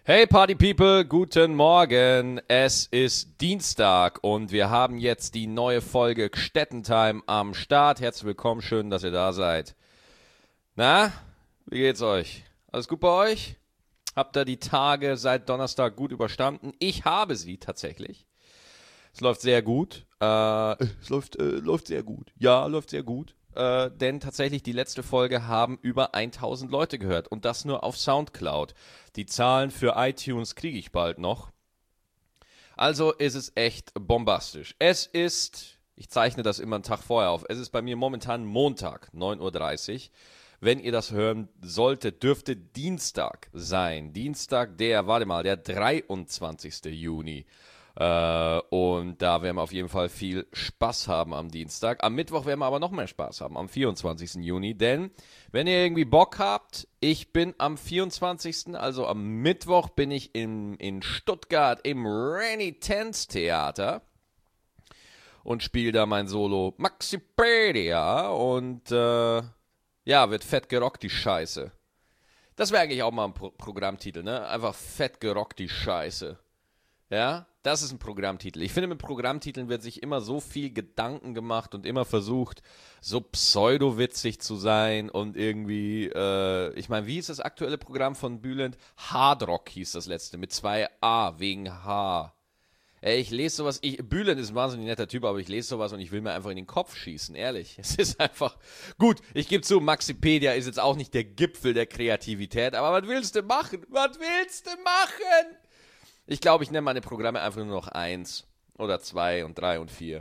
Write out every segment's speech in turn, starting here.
Hey Party People, guten Morgen. Es ist Dienstag und wir haben jetzt die neue Folge Gstettentime am Start. Herzlich willkommen, schön, dass ihr da seid. Na, wie geht's euch? Alles gut bei euch? Habt ihr die Tage seit Donnerstag gut überstanden? Ich habe sie tatsächlich. Es läuft sehr gut. Läuft sehr gut. Ja, läuft sehr gut. Denn tatsächlich die letzte Folge haben über 1000 Leute gehört und das nur auf Soundcloud. Die Zahlen für iTunes kriege ich bald noch. Also ist es echt bombastisch. Ich zeichne das immer einen Tag vorher auf, es ist bei mir momentan Montag, 9:30 Uhr. Wenn ihr das hören solltet, dürfte Dienstag sein. Dienstag, der 23. Juni. Und da werden wir auf jeden Fall viel Spaß haben am Dienstag. Am Mittwoch werden wir aber noch mehr Spaß haben, am 24. Juni. Denn, wenn ihr irgendwie Bock habt, ich bin am 24., also am Mittwoch, bin ich in Stuttgart im Renitenz-Theater und spiele da mein Solo Maxipedia und wird fett gerockt, die Scheiße. Das wäre eigentlich auch mal ein Programmtitel, ne? Einfach fett gerockt, die Scheiße. Ja, das ist ein Programmtitel. Ich finde, mit Programmtiteln wird sich immer so viel Gedanken gemacht und immer versucht, so pseudowitzig zu sein und irgendwie, ich meine, wie ist das aktuelle Programm von Bülent? Hardrock hieß das letzte, mit 2 A, wegen H. Ey, ich lese sowas, Bülent ist ein wahnsinnig netter Typ, aber ich lese sowas und ich will mir einfach in den Kopf schießen, ehrlich. Es ist einfach, gut, ich gebe zu, Maxipedia ist jetzt auch nicht der Gipfel der Kreativität, aber was willst du machen? Was willst du machen? Ich glaube, ich nenne meine Programme einfach nur noch 1 oder 2 und 3 und 4.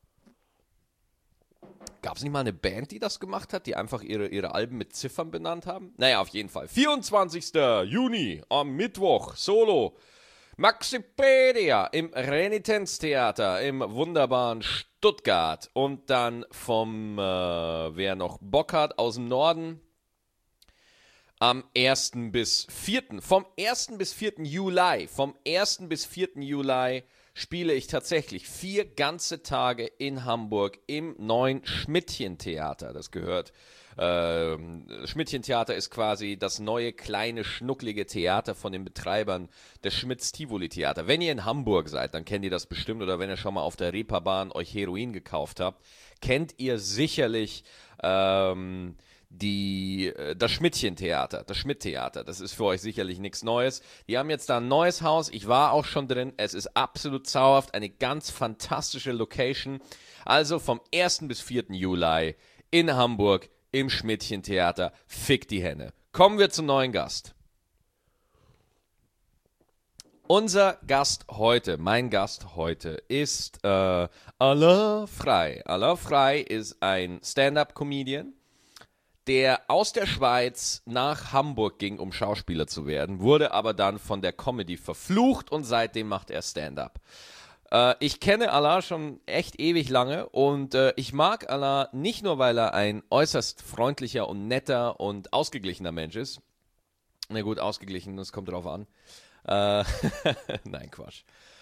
Gab es nicht mal eine Band, die das gemacht hat, die einfach ihre Alben mit Ziffern benannt haben? Naja, auf jeden Fall. 24. Juni am Mittwoch, Solo. Maxipedia im Renitenztheater im wunderbaren Stuttgart. Und dann wer noch Bock hat, aus dem Norden, vom 1. bis 4. Juli spiele ich tatsächlich 4 ganze Tage in Hamburg im neuen Schmidtchen-Theater. Das gehört, Schmidtchen-Theater ist quasi das neue, kleine, schnucklige Theater von den Betreibern des Schmitz-Tivoli-Theater. Wenn ihr in Hamburg seid, dann kennt ihr das bestimmt, oder wenn ihr schon mal auf der Reeperbahn euch Heroin gekauft habt, kennt ihr sicherlich, das Schmidtchen-Theater, das Schmidt-Theater, das ist für euch sicherlich nichts Neues. Die haben jetzt da ein neues Haus, ich war auch schon drin, es ist absolut zauberhaft, eine ganz fantastische Location. Also vom 1. bis 4. Juli in Hamburg im Schmidtchen-Theater, fick die Henne. Kommen wir zum neuen Gast. Mein Gast heute ist Alain Frey. Alain Frey ist ein Stand-Up-Comedian, der aus der Schweiz nach Hamburg ging, um Schauspieler zu werden, wurde aber dann von der Comedy verflucht und seitdem macht er Stand-Up. Ich kenne Alain schon echt ewig lange und ich mag Alain nicht nur, weil er ein äußerst freundlicher und netter und ausgeglichener Mensch ist. Na gut, ausgeglichen, das kommt drauf an. Nein, Quatsch.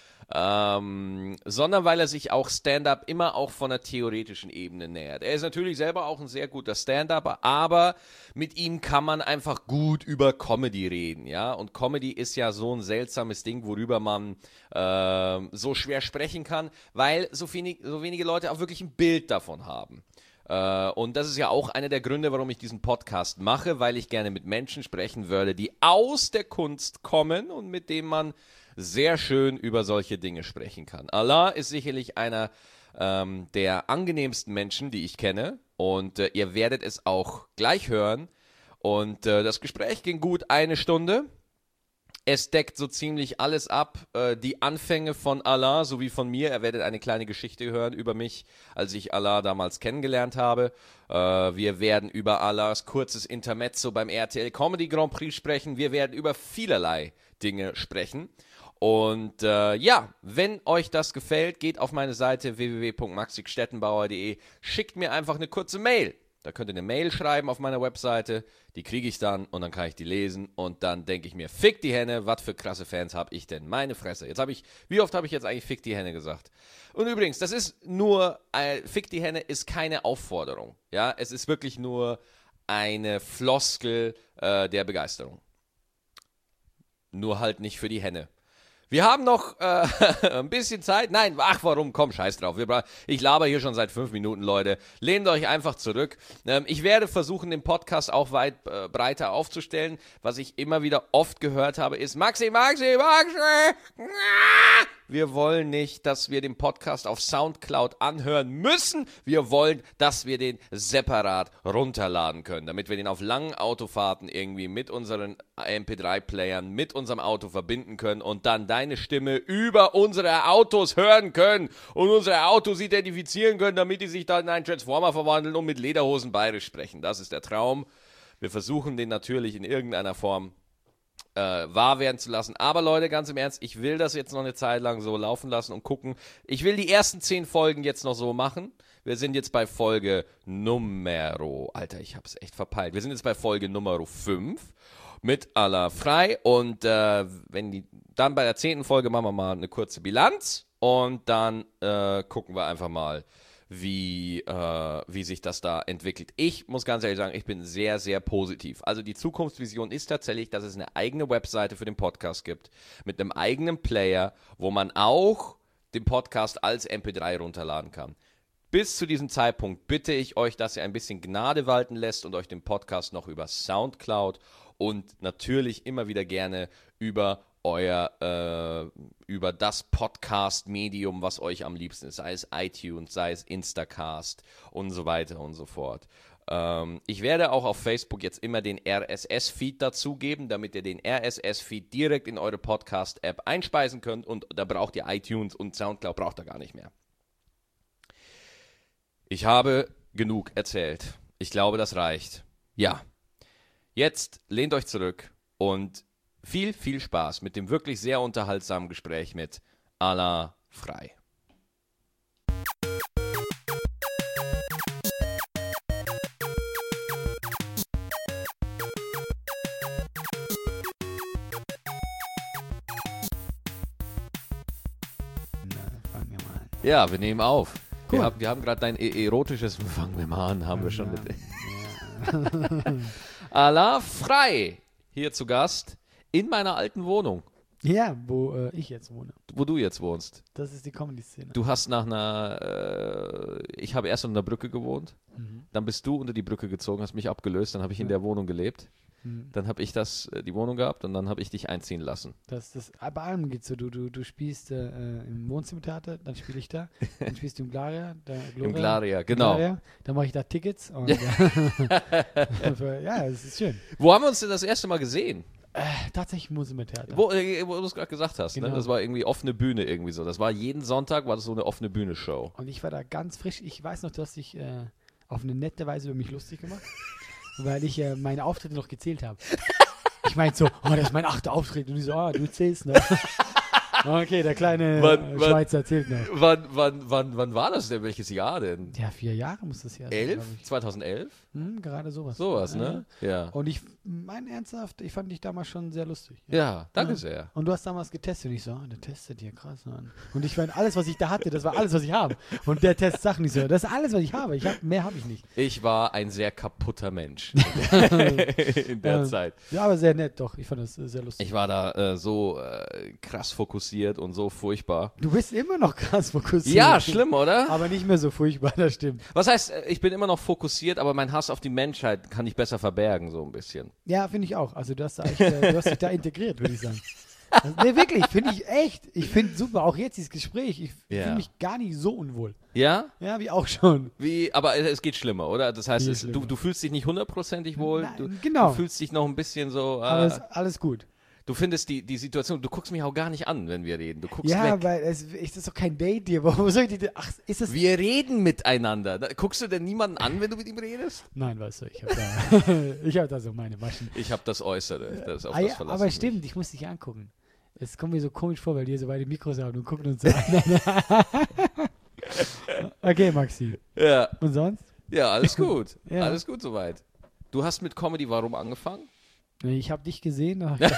Sondern weil er sich auch Stand-Up immer auch von der theoretischen Ebene nähert. Er ist natürlich selber auch ein sehr guter Stand-Upper, aber mit ihm kann man einfach gut über Comedy reden, ja. Und Comedy ist ja so ein seltsames Ding, worüber man so schwer sprechen kann, weil so wenige Leute auch wirklich ein Bild davon haben. Und das ist ja auch einer der Gründe, warum ich diesen Podcast mache, weil ich gerne mit Menschen sprechen würde, die aus der Kunst kommen und mit denen man sehr schön über solche Dinge sprechen kann. Alain ist sicherlich einer der angenehmsten Menschen, die ich kenne, und ihr werdet es auch gleich hören. Und das Gespräch ging gut 1 Stunde. Es deckt so ziemlich alles ab, die Anfänge von Alain sowie von mir. Ihr werdet eine kleine Geschichte hören über mich, als ich Alain damals kennengelernt habe. Wir werden über Alains kurzes Intermezzo beim RTL Comedy Grand Prix sprechen. Wir werden über vielerlei Dinge sprechen. Und wenn euch das gefällt, geht auf meine Seite www.maxigstetenbauer.de, schickt mir einfach eine kurze Mail. Da könnt ihr eine Mail schreiben auf meiner Webseite, die kriege ich dann und dann kann ich die lesen und dann denke ich mir, fick die Henne, was für krasse Fans habe ich denn? Meine Fresse. Wie oft habe ich jetzt eigentlich fick die Henne gesagt? Und übrigens, das ist nur, fick die Henne ist keine Aufforderung. Ja, es ist wirklich nur eine Floskel der Begeisterung. Nur halt nicht für die Henne. Wir haben noch ein bisschen Zeit. Nein, ach warum, komm, scheiß drauf. Ich laber hier schon seit 5 Minuten, Leute. Lehnt euch einfach zurück. Ich werde versuchen, den Podcast auch weit breiter aufzustellen. Was ich immer wieder oft gehört habe, ist Maxi. Wir wollen nicht, dass wir den Podcast auf Soundcloud anhören müssen. Wir wollen, dass wir den separat runterladen können, damit wir den auf langen Autofahrten irgendwie mit unseren MP3-Playern, mit unserem Auto verbinden können und dann deine Stimme über unsere Autos hören können und unsere Autos identifizieren können, damit die sich dann in einen Transformer verwandeln und mit Lederhosen bayerisch sprechen. Das ist der Traum. Wir versuchen den natürlich in irgendeiner Form wahr werden zu lassen. Aber Leute, ganz im Ernst, ich will das jetzt noch eine Zeit lang so laufen lassen und gucken. Ich will die ersten 10 Folgen jetzt noch so machen. Wir sind jetzt bei Folge Alter, ich hab's echt verpeilt. Wir sind jetzt bei Folge Nummer 5 mit Alain Frei und dann bei der 10. Folge machen wir mal eine kurze Bilanz und dann gucken wir einfach mal, wie sich das da entwickelt. Ich muss ganz ehrlich sagen, ich bin sehr, sehr positiv. Also die Zukunftsvision ist tatsächlich, dass es eine eigene Webseite für den Podcast gibt, mit einem eigenen Player, wo man auch den Podcast als MP3 runterladen kann. Bis zu diesem Zeitpunkt bitte ich euch, dass ihr ein bisschen Gnade walten lässt und euch den Podcast noch über Soundcloud und natürlich immer wieder gerne über das Podcast-Medium, was euch am liebsten ist, sei es iTunes, sei es Instacast und so weiter und so fort. Ich werde auch auf Facebook jetzt immer den RSS-Feed dazugeben, damit ihr den RSS-Feed direkt in eure Podcast-App einspeisen könnt und da braucht ihr iTunes und Soundcloud braucht ihr gar nicht mehr. Ich habe genug erzählt. Ich glaube, das reicht. Ja, jetzt lehnt euch zurück und viel, viel Spaß mit dem wirklich sehr unterhaltsamen Gespräch mit Alain Frei. Fangen wir mal an. Ja, wir nehmen auf. Cool. Wir haben gerade dein erotisches Fangen wir mal an, haben wir schon mit Ja. Alain Frei hier zu Gast in meiner alten Wohnung, Ja, wo ich jetzt wohne. wo du jetzt wohnst. Das ist die Comedy-Szene. Du hast ich habe erst unter der Brücke gewohnt, dann bist du unter die Brücke gezogen, hast mich abgelöst, dann habe ich in der Wohnung gelebt, dann habe ich die Wohnung gehabt und dann habe ich dich einziehen lassen. Bei allem geht's so. Du spielst im Wohnzimmertheater, dann spiele ich da, dann spielst du im Glaria. Im Glaria, genau. Glaria, dann mache ich da Tickets. Und, ja, es ist schön. Wo haben wir uns denn das erste Mal gesehen? Tatsächlich im Wohnzimmertheater. Wo du es gerade gesagt hast, Genau. ne? Das war irgendwie offene Bühne irgendwie so. Das war jeden Sonntag, war das so eine offene Bühne-Show. Und ich war da ganz frisch. Ich weiß noch, du hast dich auf eine nette Weise über mich lustig gemacht, weil ich meine Auftritte noch gezählt habe. Ich meinte so, das ist mein 8. Auftritt. Und ich so, du zählst noch. Okay, der kleine Schweizer zählt noch. Wann war das denn? Welches Jahr denn? Ja, 4 Jahre muss das ja sein. 11? 2011? Gerade sowas. Sowas, ne? Ja. Und ich fand dich damals schon sehr lustig. Ja, danke sehr. Und du hast damals getestet und ich so, der testet hier, krass, Mann. Und ich meine, alles, was ich da hatte, das war alles, was ich habe. Und der testet Sachen nicht so, das ist alles, was ich habe. Mehr habe ich nicht. Ich war ein sehr kaputter Mensch in der Zeit. Ja, aber sehr nett, doch. Ich fand das sehr lustig. Ich war da so krass fokussiert und so furchtbar. Du bist immer noch krass fokussiert. Ja, schlimm, oder? Aber nicht mehr so furchtbar, das stimmt. Was heißt, ich bin immer noch fokussiert, aber mein Hass auf die Menschheit kann ich besser verbergen, so ein bisschen. Ja, finde ich auch. Also du hast dich da integriert, würde ich sagen. Also, nee, wirklich, finde ich echt. Ich finde super, auch jetzt dieses Gespräch. Ich fühle mich gar nicht so unwohl. Ja? Ja, wie auch schon. Aber es geht schlimmer, oder? Das heißt, Schlimmer. du fühlst dich nicht 100%ig wohl. Nein, genau. Du fühlst dich noch ein bisschen so. Alles gut. Du findest die Situation, du guckst mich auch gar nicht an, wenn wir reden. Du guckst ja, weg. weil es ist doch kein Date hier. Wo soll ich die? Ach, ist das? Wir reden miteinander. Guckst du denn niemanden an, wenn du mit ihm redest? Nein, weißt du, ich habe da so meine Maschen. Ich habe das Äußere, das auf das Ja, verlassen. aber stimmt, ich muss dich angucken. Es kommt mir so komisch vor, weil die hier so beide Mikros haben und gucken uns so an. Okay, Maxi. Ja. Und sonst? Ja, alles gut. Ja. Alles gut soweit. Du hast mit Comedy Warum angefangen? Ich habe dich gesehen. Dann hab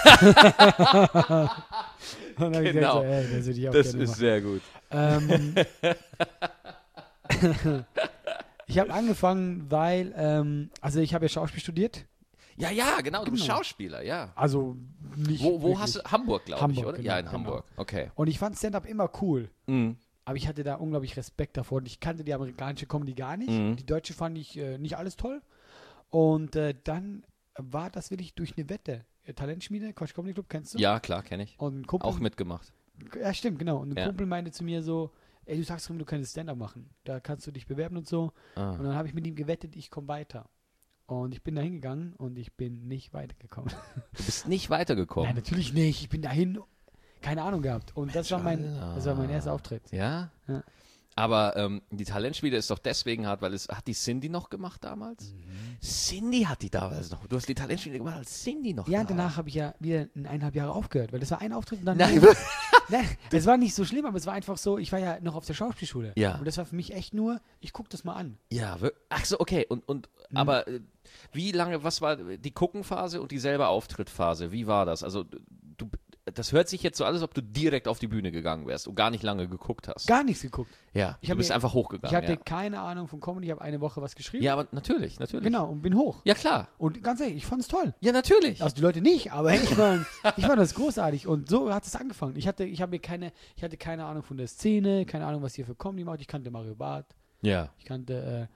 ich Genau. gedacht, das würde ich auch Das gerne ist machen. sehr gut. Ich habe angefangen, weil, also ich habe ja Schauspiel studiert. Ja, ja, genau, du bist Genau. Schauspieler, ja. Also nicht Wo wirklich. hast du? Hamburg, glaube ich, Hamburg, oder? genau, Ja, in genau. Hamburg. Okay. Und ich fand Stand-Up immer cool. Mhm. Aber ich hatte da unglaublich Respekt davor. Und ich kannte die amerikanische Comedy gar nicht. Mhm. Die deutsche fand ich nicht alles toll. Und dann war das wirklich durch eine Wette. Talentschmiede, Quatsch Comedy Club, kennst du? Ja, klar, kenne ich. Und ein Kumpel, Auch mitgemacht. ja, stimmt, genau. Und ein Ja. Kumpel meinte zu mir so, ey, du sagst rum, du könntest Stand-Up machen. Da kannst du dich bewerben und so. Ah. Und dann habe ich mit ihm gewettet, ich komme weiter. Und ich bin da hingegangen und ich bin nicht weitergekommen. Du bist nicht weitergekommen. Nein, natürlich nicht. Ich bin dahin, keine Ahnung gehabt. Und das war mein erster Auftritt. Ja? Ja. Aber die Talentschmiede ist doch deswegen hart, weil hat die Cindy noch gemacht damals? Cindy hat die damals noch. Du hast die Talentschmiede gemacht, als Cindy noch Ja, da und danach habe ich ja wieder 1,5 Jahre aufgehört, weil das war ein Auftritt und dann... Nein, Nein, es war nicht so schlimm, aber es war einfach so, ich war ja noch auf der Schauspielschule. Ja. Und das war für mich echt nur, ich gucke das mal an. ja, ach so, okay. Aber wie lange, was war die Guckenphase und die selber Auftrittphase? Wie war das? Also das hört sich jetzt so an, als ob du direkt auf die Bühne gegangen wärst und gar nicht lange geguckt hast. Gar nichts geguckt. Ja, Ich du hab bist mir- einfach hochgegangen. Ich hatte ja. keine Ahnung von Comedy, ich habe eine Woche was geschrieben. Ja, aber natürlich. Genau, und bin hoch. Ja, klar. Und ganz ehrlich, ich fand es toll. Ja, natürlich. Also die Leute nicht, aber ich fand das großartig. Und so hat es angefangen. Ich hatte keine Ahnung von der Szene, keine Ahnung, was hier für Comedy macht. Ich kannte Mario Barth, Ja. ich kannte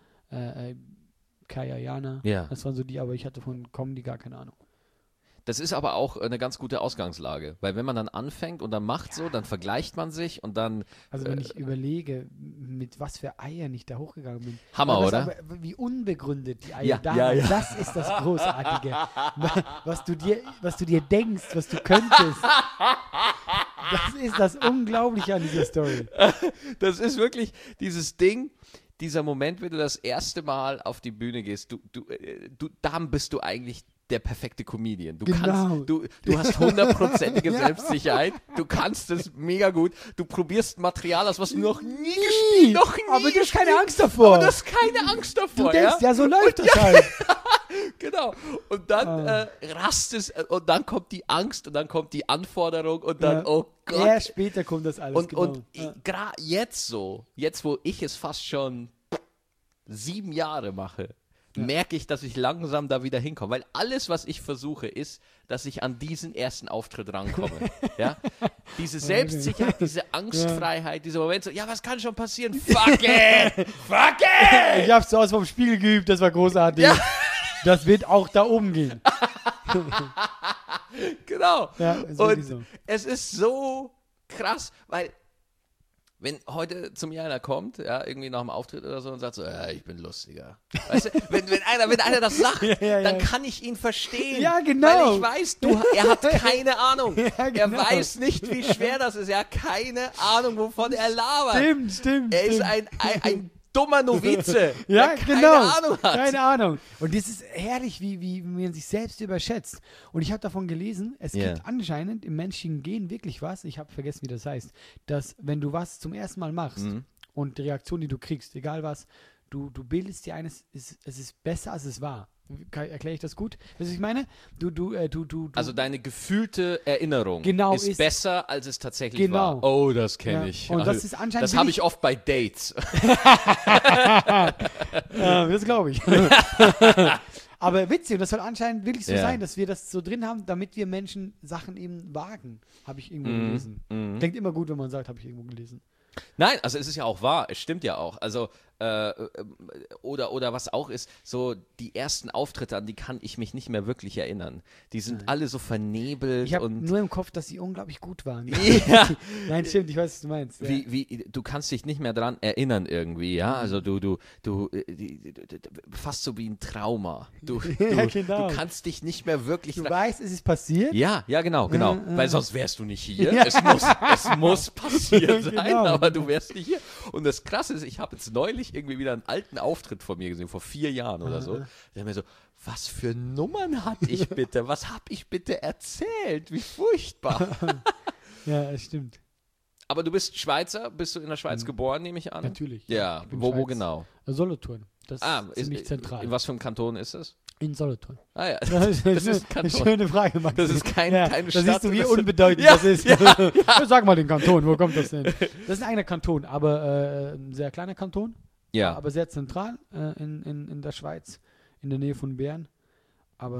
Kaya Jana. Ja. Das waren so die, aber ich hatte von Comedy gar keine Ahnung. Das ist aber auch eine ganz gute Ausgangslage, weil wenn man dann anfängt und dann macht so, dann vergleicht man sich und dann Also wenn ich überlege, mit was für Eiern ich da hochgegangen bin. Hammer, Aber oder? aber wie unbegründet die Eier Ja, da ja, waren. ja. Das ist das Großartige. Was du dir denkst, was du könntest. Das ist das Unglaubliche an dieser Story. das ist wirklich dieses Ding, dieser Moment, wenn du das erste Mal auf die Bühne gehst, dann bist du eigentlich der perfekte Comedian. Genau. Du hast 100%ige Selbstsicherheit, du kannst es mega gut, du probierst Material aus, was du noch nie gespielt, noch nie Aber du hast keine gespielt, Angst davor. aber du hast keine Angst davor, Du denkst, ja, so läuft das ja. halt. Genau. Und dann und dann kommt die Angst und dann kommt die Anforderung und dann, Ja. oh Gott. Erst später kommt das alles. Und Ja. gerade jetzt wo ich es fast schon 7 Jahre mache, merke ich, dass ich langsam da wieder hinkomme. Weil alles, was ich versuche, ist, dass ich an diesen ersten Auftritt rankomme. Ja? Diese Selbstsicherheit, diese Angstfreiheit, dieser Moment so, ja, was kann schon passieren? Fuck it! Fuck it! Ich hab's aus vom Spiegel geübt, das war großartig. Ja. Das wird auch da oben gehen. Genau. Ja, ist wirklich Und so. es ist so krass, weil wenn heute zu mir einer kommt, ja, irgendwie nach dem Auftritt oder so und sagt so, ja, ich bin lustiger. Weißt du, wenn einer das sagt, Ja. dann kann ich ihn verstehen. Ja, genau. Weil ich weiß, er hat keine Ahnung. Ja, genau. Er weiß nicht, wie schwer das ist. Er hat keine Ahnung, wovon er labert. Stimmt. Er ist ein dummer Novize, Ja, der keine genau. Ahnung hat. Keine Ahnung. Und das ist herrlich, wie man sich selbst überschätzt. Und ich habe davon gelesen, es Ja. gibt anscheinend im menschlichen Gen wirklich was, ich habe vergessen, wie das heißt, dass wenn du was zum ersten Mal machst und die Reaktion, die du kriegst, egal was, du bildest dir eines, es ist besser, als es war. Erkläre ich das gut? Weißt du, was ich meine? Du Also deine gefühlte Erinnerung Genau, ist ist- besser, als es tatsächlich Genau. war. Oh, das kenne Ja. ich. Und das Also, ist anscheinend das habe billig. ich oft bei Dates. das glaube ich. Aber witzig, und das soll anscheinend wirklich so Ja. sein, dass wir das so drin haben, damit wir Menschen Sachen eben wagen. Habe ich irgendwo gelesen. Klingt immer gut, wenn man sagt, habe ich irgendwo gelesen. Nein, also es ist ja auch wahr, es stimmt ja auch. Also, oder was auch ist, so die ersten Auftritte, an die kann ich mich nicht mehr wirklich erinnern. Die sind alle so vernebelt Ich habe und nur im Kopf, dass sie unglaublich gut waren. Ja. Nein, stimmt, ich weiß, was du meinst. Ja. du kannst dich nicht mehr dran erinnern irgendwie, ja? Also du fast so wie ein Trauma. Ja, genau. Du kannst dich nicht mehr wirklich Du weißt, es ist passiert. Ja, genau. Weil sonst wärst du nicht hier. Ja. Es muss passiert sein, Genau. aber du wärst nicht hier. Und das Krasse ist, ich habe jetzt neulich irgendwie wieder einen alten Auftritt von mir gesehen, vor 4 Jahren oder so. Der mir so, was für Nummern hatte ich bitte? Was habe ich bitte erzählt? Wie furchtbar. Ja, es stimmt. Aber du bist Schweizer, bist du in der Schweiz geboren, nehme ich an? Natürlich. Ja, Ich bin wo Schweiz. genau? Solothurn. Das ist ziemlich zentral. In was für einem Kanton ist es? In Solothurn. Ah ja, Das ist das ist ein eine Kanton. schöne Frage, Max. Das ist keine Da Stadt. siehst du, wie das- unbedeutend Ja, das ist. ja, Sag mal den Kanton, wo kommt das denn? Das ist ein eigener Kanton, aber ein sehr kleiner Kanton, Ja. aber sehr zentral in der Schweiz, in der Nähe von Bern. Aber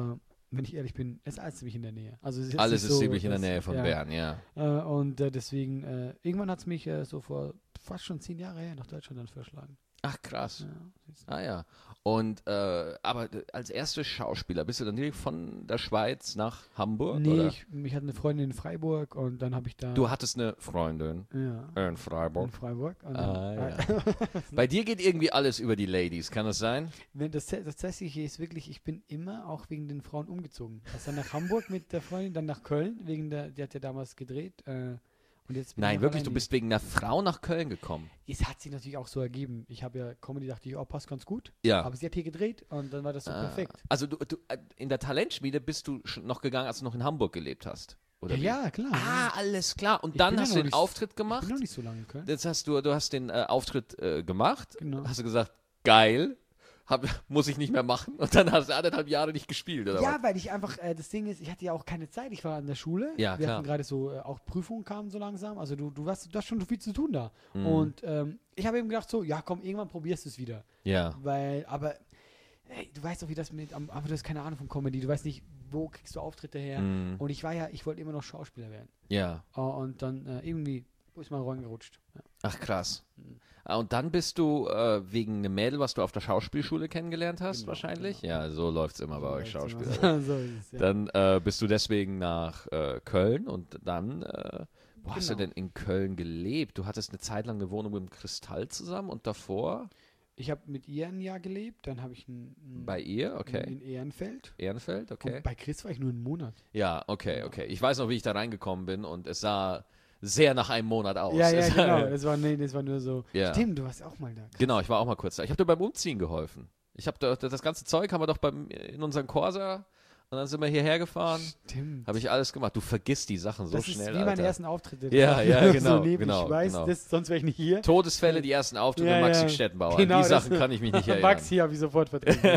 wenn ich ehrlich bin, ist alles ziemlich in der Nähe. Also es ist jetzt Alles nicht ist so, ziemlich in der dass- Nähe von ja. Bern, ja. Und deswegen, irgendwann hat es mich so vor fast schon 10 Jahre her nach Deutschland dann verschlagen. Ach, krass. Ja. Ah ja. Und aber als erster Schauspieler bist du dann direkt von der Schweiz nach Hamburg? Nee, oder? ich hatte eine Freundin in Freiburg und dann habe ich da. Du hattest eine Freundin Ja. in Freiburg. In Freiburg. Und Ah, dann, Bei dir geht irgendwie alles über die Ladies, kann das sein? das Tatsächliche ist wirklich, ich bin immer auch wegen den Frauen umgezogen. Also dann nach Hamburg mit der Freundin, dann nach Köln, die hat ja damals gedreht. Und jetzt bin ich Nein, noch wirklich, alleine. du bist wegen einer Frau nach Köln gekommen. Es hat sich natürlich auch so ergeben. Ich habe ja Comedy, dachte ich, oh, passt ganz gut. Ja. Aber sie hat hier gedreht und dann war das so perfekt. Also du in der Talentschmiede bist du schon noch gegangen, als du noch in Hamburg gelebt hast. Oder wie? Ja, klar. Ah, alles klar. Und Ich dann bin ja hast noch du den nicht- Auftritt Ich gemacht. bin noch nicht so lange in Köln. Das heißt, du hast den Auftritt gemacht. Genau. Hast du gesagt, geil, muss ich nicht mehr machen. Und dann hast du 1,5 Jahre nicht gespielt, oder Ja, was? weil ich einfach, das Ding ist, ich hatte ja auch keine Zeit. Ich war an der Schule. Ja, Wir klar. hatten gerade so, auch Prüfungen kamen so langsam. Also du hast schon viel zu tun da. Mhm. Und ich habe eben gedacht so, ja komm, irgendwann probierst du es wieder. Ja. Aber hey, du weißt doch, wie das aber du hast keine Ahnung von Comedy. Du weißt nicht, wo kriegst du Auftritte her. Mhm. Und ich wollte immer noch Schauspieler werden. Ja. Und dann irgendwie ist mal reingerutscht. Ja. Ach, krass. Mhm. Und dann bist du wegen einem Mädel, was du auf der Schauspielschule kennengelernt hast, Genau, wahrscheinlich? genau. Ja, so läuft es immer bei euch So Schauspieler. so ist es, ja. Dann bist du deswegen nach Köln und dann, wo hast du Genau. denn in Köln gelebt? Du hattest eine Zeit lang eine Wohnung mit dem Kristall zusammen und davor Ich habe mit ihr ein Jahr gelebt, dann habe ich bei ihr, okay. in Ehrenfeld. Ehrenfeld, okay. Und bei Chris war ich nur einen Monat. Ja, okay. Ich weiß noch, wie ich da reingekommen bin und es sah sehr nach einem Monat aus. Ja, Es- genau. Das war nur so. Ja. Stimmt, du warst auch mal da. Genau, ich war auch mal kurz da. Ich habe dir beim Umziehen geholfen. Ich habe das ganze Zeug haben wir doch in unseren Corsa und dann sind wir hierher gefahren. Stimmt. Habe ich alles gemacht. Du vergisst die Sachen so das schnell, ist wie meine Alter. ersten Auftritte. Ja, ja, genau, so neblig. genau, Ich weiß, genau. sonst wäre ich nicht hier. Todesfälle, die ersten Auftritte, Ja, Maxi ja. Stettenbauer. Genau, An die das- Sachen kann ich mich nicht erinnern. Max hier habe ich sofort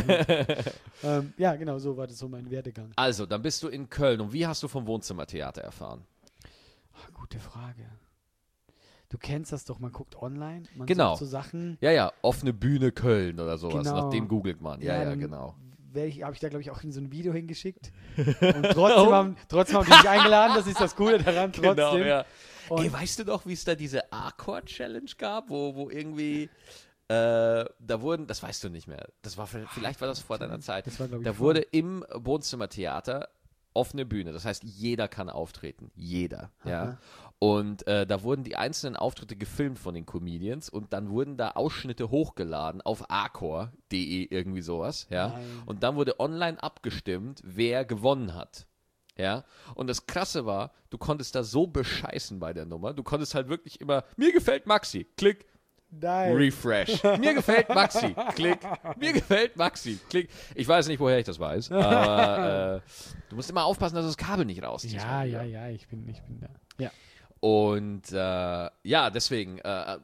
vertreten. Ja, genau, so war das so mein Werdegang. Also, dann bist du in Köln. Und wie hast du vom Wohnzimmertheater erfahren? Gute Frage. Du kennst das doch, man guckt online, man Genau. sucht so Sachen. Ja, offene Bühne Köln oder sowas. Genau. Nach dem googelt man. Ja, dann genau. Habe ich da, glaube ich, auch in so ein Video hingeschickt. Und trotzdem haben die mich eingeladen, das ist das Coole daran, trotzdem. Genau, ja. Und Ey, weißt du doch, wie es da diese A-Chord-Challenge gab, wo irgendwie da wurden, das weißt du nicht mehr, vielleicht war das vor deiner Zeit, das war, glaube ich, da wurde im Wohnzimmertheater offene Bühne, das heißt, jeder kann auftreten, jeder, ja. Aha. Und da wurden die einzelnen Auftritte gefilmt von den Comedians und dann wurden da Ausschnitte hochgeladen auf acor.de, irgendwie sowas, ja. Nein. Und dann wurde online abgestimmt, wer gewonnen hat. Ja, und das Krasse war, du konntest da so bescheißen bei der Nummer. Du konntest halt wirklich immer, mir gefällt Maxi, klick, Nein. refresh. Mir gefällt Maxi, klick. Mir gefällt Maxi, klick. Ich weiß nicht, woher ich das weiß, aber du musst immer aufpassen, dass du das Kabel nicht rausziehst. Ja, ich bin da. Ja. Und ja, deswegen,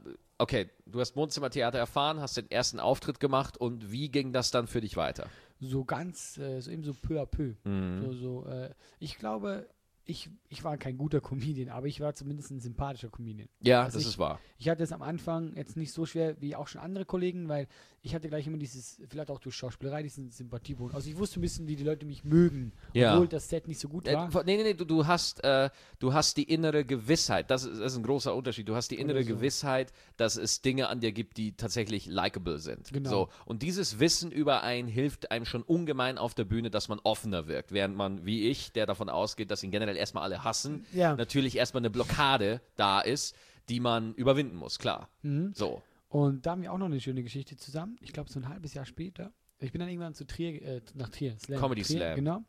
okay, du hast Wohnzimmertheater erfahren, hast den ersten Auftritt gemacht und wie ging das dann für dich weiter? So ganz, so eben so peu à peu. Mhm. Ich glaube, ich war kein guter Comedian, aber ich war zumindest ein sympathischer Comedian. Ja, Also das ist wahr. Ich hatte es am Anfang jetzt nicht so schwer wie auch schon andere Kollegen, weil ich hatte gleich immer vielleicht auch durch Schauspielerei, diesen Sympathiebonus. Also ich wusste ein bisschen, wie die Leute mich mögen, Ja. obwohl das Set nicht so gut war. Nee, du hast die innere Gewissheit, das ist ein großer Unterschied, du hast die innere so. Gewissheit, dass es Dinge an dir gibt, die tatsächlich likable sind. Genau. So. Und dieses Wissen über einen hilft einem schon ungemein auf der Bühne, dass man offener wirkt, während man, wie ich, der davon ausgeht, dass ihn generell erstmal alle hassen, Ja. natürlich erstmal eine Blockade da ist, die man überwinden muss, klar. Mhm. So. Und da haben wir auch noch eine schöne Geschichte zusammen. Ich glaube, so ein halbes Jahr später. Ich bin dann irgendwann nach Trier. Comedy Trier, Slam. Genau.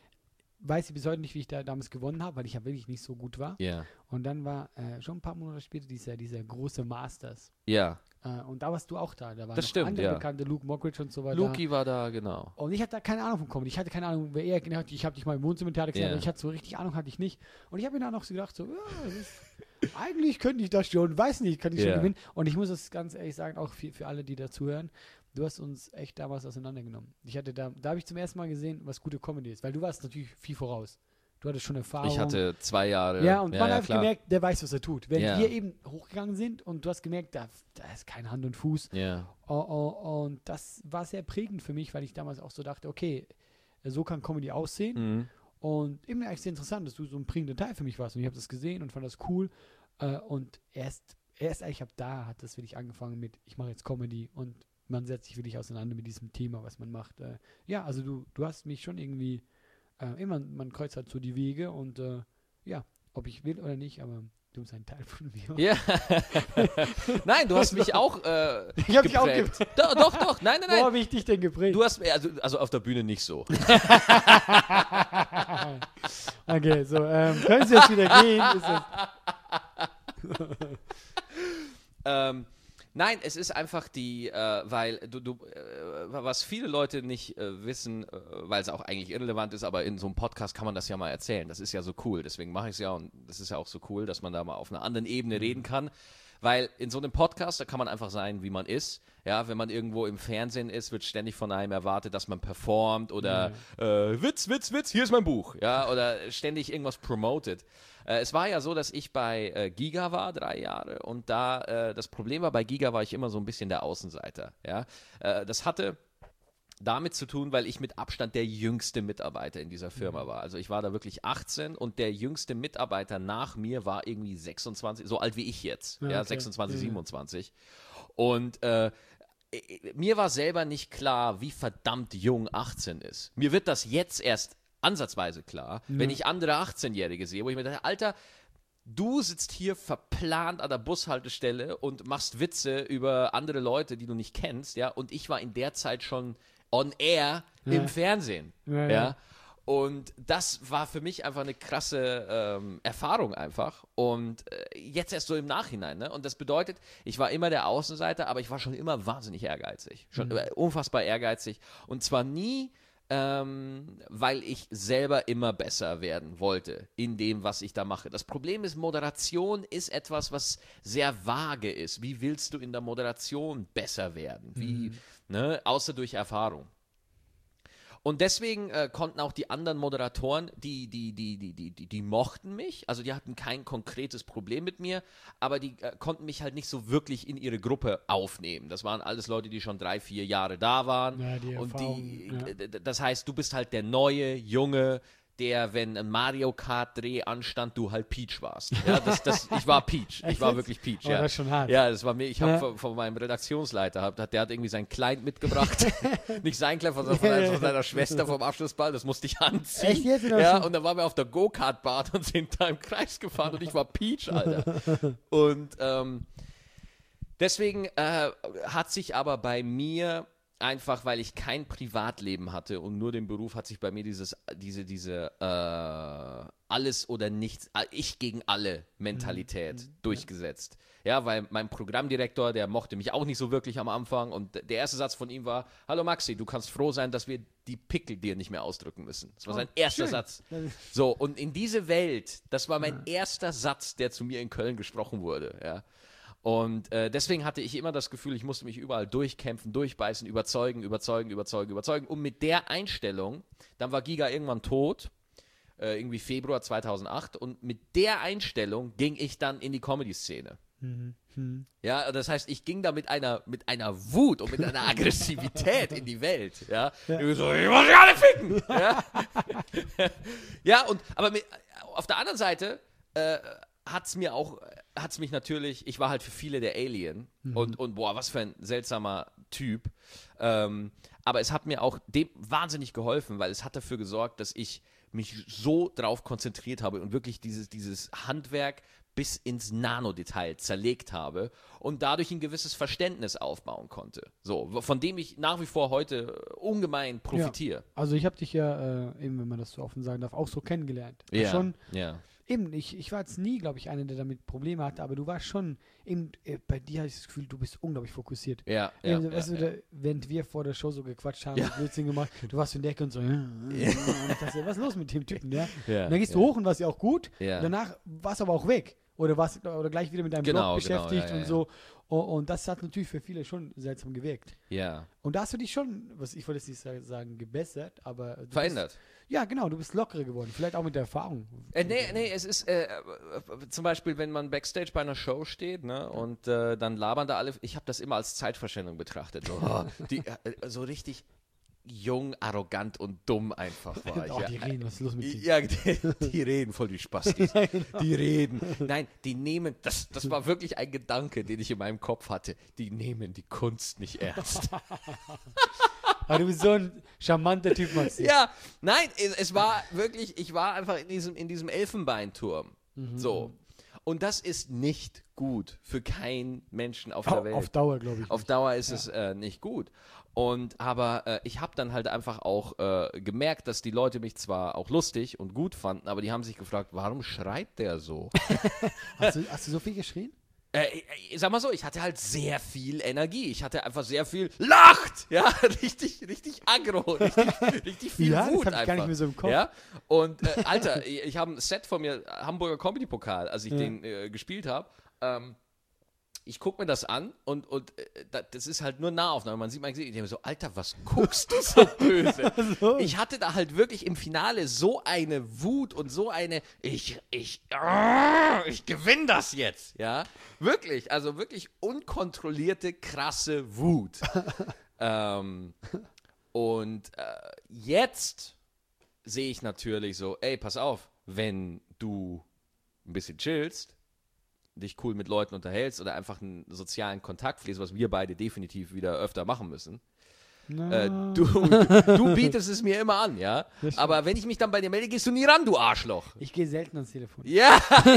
Weiß ich bis heute nicht, wie ich da damals gewonnen habe, weil ich ja wirklich nicht so gut war. Ja. Und dann war schon ein paar Monate später dieser große Masters. Ja. Und da warst du auch da. Da waren Das noch stimmt, andere ja. Bekannte, Luke Mockridge und so weiter. Luki war da, genau. Und ich hatte da keine Ahnung von Comedy. Ich hatte keine Ahnung, wer er genau hat. Ich habe dich mal im Wohnzimmertheater gesehen, Ja. aber ich hatte so richtig Ahnung, hatte ich nicht. Und ich habe mir dann noch so gedacht, so, ja, eigentlich könnte ich das schon, weiß nicht, kann ich Ja. schon gewinnen. Und ich muss das ganz ehrlich sagen, auch für alle, die dazuhören, du hast uns echt damals auseinandergenommen. Da habe ich zum ersten Mal gesehen, was gute Comedy ist, weil du warst natürlich viel voraus. Du hattest schon Erfahrung. Ich hatte 2 Jahre. Ja, und man hat klar. gemerkt, der weiß, was er tut. Wenn Ja. wir eben hochgegangen sind und du hast gemerkt, da ist kein Hand und Fuß. Ja. Und das war sehr prägend für mich, weil ich damals auch so dachte, okay, so kann Comedy aussehen. Und eben eigentlich sehr interessant, dass du so ein prägender Teil für mich warst. Und ich habe das gesehen und fand das cool. Und erst eigentlich hat das wirklich angefangen mit, ich mache jetzt Comedy und man setzt sich wirklich auseinander mit diesem Thema, was man macht. Ja, also du hast mich schon irgendwie, immer, man kreuzt halt so die Wege und ja, ob ich will oder nicht, aber du bist ein Teil von mir. Ja. Nein, du hast mich auch Ich habe dich auch geprägt. Doch, nein. Wo habe ich dich denn geprägt? Du hast, also auf der Bühne nicht so. Okay, so, können Sie jetzt wieder gehen? Nein, es ist einfach weil was viele Leute nicht wissen, weil es auch eigentlich irrelevant ist, aber in so einem Podcast kann man das ja mal erzählen. Das ist ja so cool, deswegen mache ich es ja und das ist ja auch so cool, dass man da mal auf einer anderen Ebene reden kann, weil in so einem Podcast, da kann man einfach sein, wie man ist. Ja, wenn man irgendwo im Fernsehen ist, wird ständig von einem erwartet, dass man performt oder Witz, hier ist mein Buch, ja, oder ständig irgendwas promotet. Es war ja so, dass ich bei Giga war, 3 Jahre, und da das Problem war, bei Giga war ich immer so ein bisschen der Außenseiter. Ja? Das hatte damit zu tun, weil ich mit Abstand der jüngste Mitarbeiter in dieser Firma war. Also ich war da wirklich 18 und der jüngste Mitarbeiter nach mir war irgendwie 26, so alt wie ich jetzt, ja, okay. 26, 27. Und mir war selber nicht klar, wie verdammt jung 18 ist. Mir wird das jetzt erst ansatzweise klar, wenn ich andere 18-Jährige sehe, wo ich mir denke, Alter, du sitzt hier verplant an der Bushaltestelle und machst Witze über andere Leute, die du nicht kennst, ja, und ich war in der Zeit schon on air im Fernsehen, ja. Und das war für mich einfach eine krasse Erfahrung einfach und jetzt erst so im Nachhinein, ne? Und das bedeutet, ich war immer der Außenseiter, aber ich war schon immer wahnsinnig ehrgeizig, schon unfassbar ehrgeizig und zwar nie weil ich selber immer besser werden wollte in dem, was ich da mache. Das Problem ist, Moderation ist etwas, was sehr vage ist. Wie willst du in der Moderation besser werden? Wie, ne? Außer durch Erfahrung. Und deswegen konnten auch die anderen Moderatoren, die mochten mich, also die hatten kein konkretes Problem mit mir, aber die konnten mich halt nicht so wirklich in ihre Gruppe aufnehmen. Das waren alles Leute, die schon 3, 4 Jahre da waren. Ja, die und Erfahrung, das heißt, du bist halt der neue, junge, der, wenn ein Mario Kart-Dreh anstand, du halt Peach warst. Ja, ich war Peach. Ich war wirklich Peach. Ja. Das ist schon hart. Ja, das war mir. Ich habe von meinem Redaktionsleiter, der hat irgendwie sein Kleid mitgebracht. Nicht sein Kleid, sondern von seiner Schwester vom Abschlussball. Das musste ich anziehen. Echt jetzt? Ja, und dann waren wir auf der Go-Kart-Bahn und sind da im Kreis gefahren und ich war Peach, Alter. Und deswegen hat sich aber bei mir einfach, weil ich kein Privatleben hatte und nur den Beruf, hat sich bei mir diese alles oder nichts, ich gegen alle Mentalität durchgesetzt. Ja, weil mein Programmdirektor, der mochte mich auch nicht so wirklich am Anfang und der erste Satz von ihm war, hallo Maxi, du kannst froh sein, dass wir die Pickel dir nicht mehr ausdrücken müssen. Das war sein erster Satz. So, und in diese Welt, das war mein erster Satz, der zu mir in Köln gesprochen wurde, ja. Und deswegen hatte ich immer das Gefühl, ich musste mich überall durchkämpfen, durchbeißen, überzeugen. Und mit der Einstellung, dann war Giga irgendwann tot, irgendwie Februar 2008. Und mit der Einstellung ging ich dann in die Comedy-Szene. Ja, das heißt, ich ging da mit einer Wut und mit einer Aggressivität in die Welt. Ja, so, ich muss sie alle ficken. Ja, ja aber auf der anderen Seite hat's mich natürlich, ich war halt für viele der Alien und boah, was für ein seltsamer Typ. Aber es hat mir auch wahnsinnig geholfen, weil es hat dafür gesorgt, dass ich mich so drauf konzentriert habe und wirklich dieses Handwerk bis ins Nanodetail zerlegt habe und dadurch ein gewisses Verständnis aufbauen konnte. So, von dem ich nach wie vor heute ungemein profitiere. Ja, also ich habe dich ja, eben, wenn man das so offen sagen darf, auch so kennengelernt. Ja, schon, ja. Eben, ich war jetzt nie, glaube ich, einer, der damit Probleme hatte, aber du warst schon, eben, bei dir habe ich das Gefühl, du bist unglaublich fokussiert. Ja, eben, während wir vor der Show so gequatscht haben, Blödsinn gemacht, du warst in der Ecke und so, und ich dachte, was ist los mit dem Typen, ja? Und dann gehst du hoch und warst ja auch gut, und danach warst du aber auch weg. Oder gleich wieder mit deinem Blog beschäftigt und so. Und das hat natürlich für viele schon seltsam gewirkt. Ja. Und da hast du dich schon, ich wollte jetzt nicht sagen, gebessert, aber verändert. Ja, genau, du bist lockerer geworden. Vielleicht auch mit der Erfahrung. Nee, es ist zum Beispiel, wenn man Backstage bei einer Show steht, ne, und dann labern da alle, ich habe das immer als Zeitverschwendung betrachtet. So, so richtig jung, arrogant und dumm einfach war. Oh, die reden, was ist los mit denen? Ja, die reden voll die Spastis. Die reden. Nein, die nehmen, das war wirklich ein Gedanke, den ich in meinem Kopf hatte. Die nehmen die Kunst nicht ernst. Aber du bist so ein charmanter Typ, Maxi. Ja, nein, es war wirklich, ich war einfach in diesem Elfenbeinturm. So. Und das ist nicht gut für keinen Menschen auf der Welt. Auf Dauer, glaube ich. Auf Dauer ist es nicht gut. Aber ich habe dann halt einfach auch gemerkt, dass die Leute mich zwar auch lustig und gut fanden, aber die haben sich gefragt, warum schreit der so? Hast du so viel geschrien? Sag mal so, ich hatte halt sehr viel Energie. Ich hatte einfach sehr viel lacht! Ja, richtig aggro, richtig viel Ja, Wut das hab ich einfach. gar nicht mehr so im Kopf. Ja? Und Alter, ich habe ein Set von mir, Hamburger Comedy-Pokal, als ich den gespielt habe. Ich gucke mir das an und das ist halt nur Nahaufnahme. Man sieht mein Gesicht, ich denke mir so, Alter, was guckst du so böse? So. Ich hatte da halt wirklich im Finale so eine Wut und so eine, ich gewinne das jetzt, ja? Wirklich, also wirklich unkontrollierte, krasse Wut. Jetzt sehe ich natürlich so, ey, pass auf, wenn du ein bisschen chillst, dich cool mit Leuten unterhältst oder einfach einen sozialen Kontakt pflegst, was wir beide definitiv wieder öfter machen müssen. Du bietest es mir immer an, ja? Aber wenn ich mich dann bei dir melde, gehst du nie ran, du Arschloch. Ich gehe selten ans Telefon. Ja!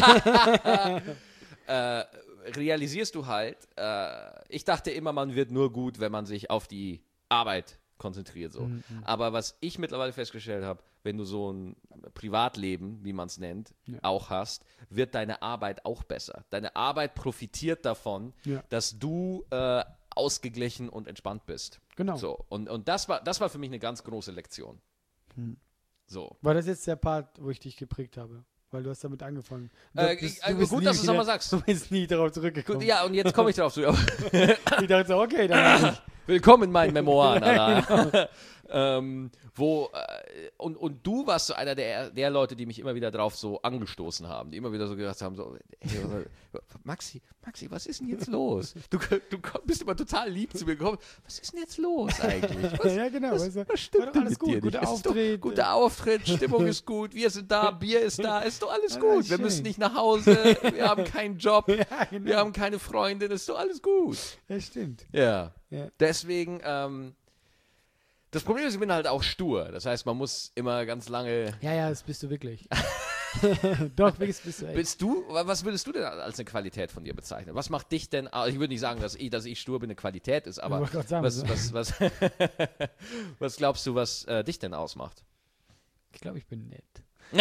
Realisierst du halt, ich dachte immer, man wird nur gut, wenn man sich auf die Arbeit konzentriert. So. Aber was ich mittlerweile festgestellt habe, wenn du so ein Privatleben, wie man es nennt, auch hast, wird deine Arbeit auch besser. Deine Arbeit profitiert davon, dass du ausgeglichen und entspannt bist. Genau. So. Und das war für mich eine ganz große Lektion. So. War das jetzt der Part, wo ich dich geprägt habe? Weil du hast damit angefangen. Gut, dass du es nochmal sagst. Du bist nie darauf zurückgekommen. Gut, ja, und jetzt komme ich darauf zurück. Ich dachte so, okay, dann Willkommen in meinen Memoiren, Alter. Und du warst so einer der Leute, die mich immer wieder drauf so angestoßen haben, die immer wieder so gesagt haben, so, hey, Maxi, was ist denn jetzt los? Du bist immer total lieb zu mir gekommen. Was ist denn jetzt los eigentlich? Ja, genau. Was stimmt denn alles mit gut, dir guter nicht? Auftritt. Guter Auftritt, Stimmung ist gut, wir sind da, Bier ist da, ist doch alles gut. Wir schön. müssen nicht nach Hause, wir haben keinen Job, Ja, genau. wir haben keine Freundin, ist doch alles gut. Ja, stimmt. Ja. Ja. Deswegen, das Problem ist, ich bin halt auch stur. Das heißt, man muss immer ganz lange. Ja, das bist du wirklich. Doch, wirklich bist du echt. Was würdest du denn als eine Qualität von dir bezeichnen? Was macht dich denn, ich würde nicht sagen, dass ich stur bin, eine Qualität ist, aber Ich wollte gerade sagen, was glaubst du, was dich denn ausmacht? Ich glaube, ich bin nett.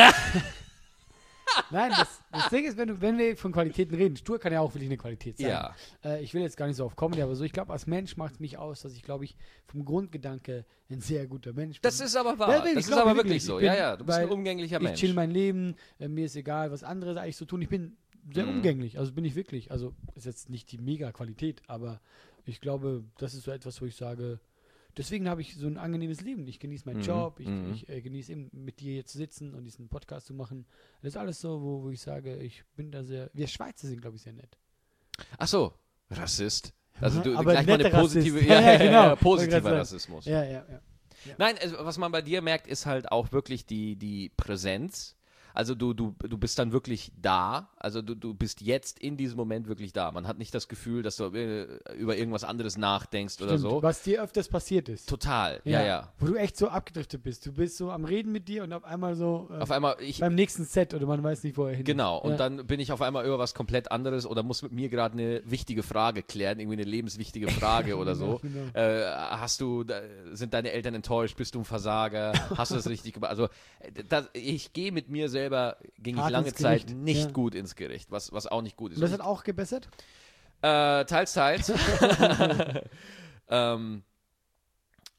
Nein, das Ding ist, wenn wir von Qualitäten reden, stur kann ja auch wirklich eine Qualität sein. Ja. Ich will jetzt gar nicht so auf Comedy, aber so, ich glaube, als Mensch macht es mich aus, dass ich, glaube ich, vom Grundgedanke ein sehr guter Mensch bin. Das ist aber wahr. Ja, das ist glaube aber wirklich. wirklich so. Ich bin- Ja, du bist ein weil umgänglicher Mensch. Ich chill mein Leben, mir ist egal, was andere eigentlich so tun. Ich bin sehr umgänglich, also bin ich wirklich. Also ist jetzt nicht die Mega-Qualität, aber ich glaube, das ist so etwas, wo ich sage, deswegen habe ich so ein angenehmes Leben. Ich genieße meinen Job, ich genieße eben mit dir hier zu sitzen und diesen Podcast zu machen. Das ist alles so, wo ich sage, ich bin da sehr, wir Schweizer sind, glaube ich, sehr nett. Ach so, Rassist. Also du Aber gleich mal eine netter positive, Rassist. Ja, genau. positiver Wollte grad Rassismus. Ja. Nein, also, was man bei dir merkt, ist halt auch wirklich die Präsenz. Also du bist dann wirklich da. Also du bist jetzt in diesem Moment wirklich da. Man hat nicht das Gefühl, dass du über irgendwas anderes nachdenkst oder Stimmt, so. was dir öfters passiert ist. Total, ja. Wo du echt so abgedriftet bist. Du bist so am Reden mit dir und auf einmal so Auf einmal, beim nächsten Set oder man weiß nicht, wo er hin genau, ist. und dann bin ich auf einmal über was komplett anderes oder muss mit mir gerade eine wichtige Frage klären, irgendwie eine lebenswichtige Frage oder so. Genau. Sind deine Eltern enttäuscht? Bist du ein Versager? Hast du das richtig gemacht? Also ich gehe mit mir selber, ging ich Hart lange ins Zeit Gericht, nicht ja. gut ins Gericht, was auch nicht gut ist. Und das hat auch gebessert? Teils.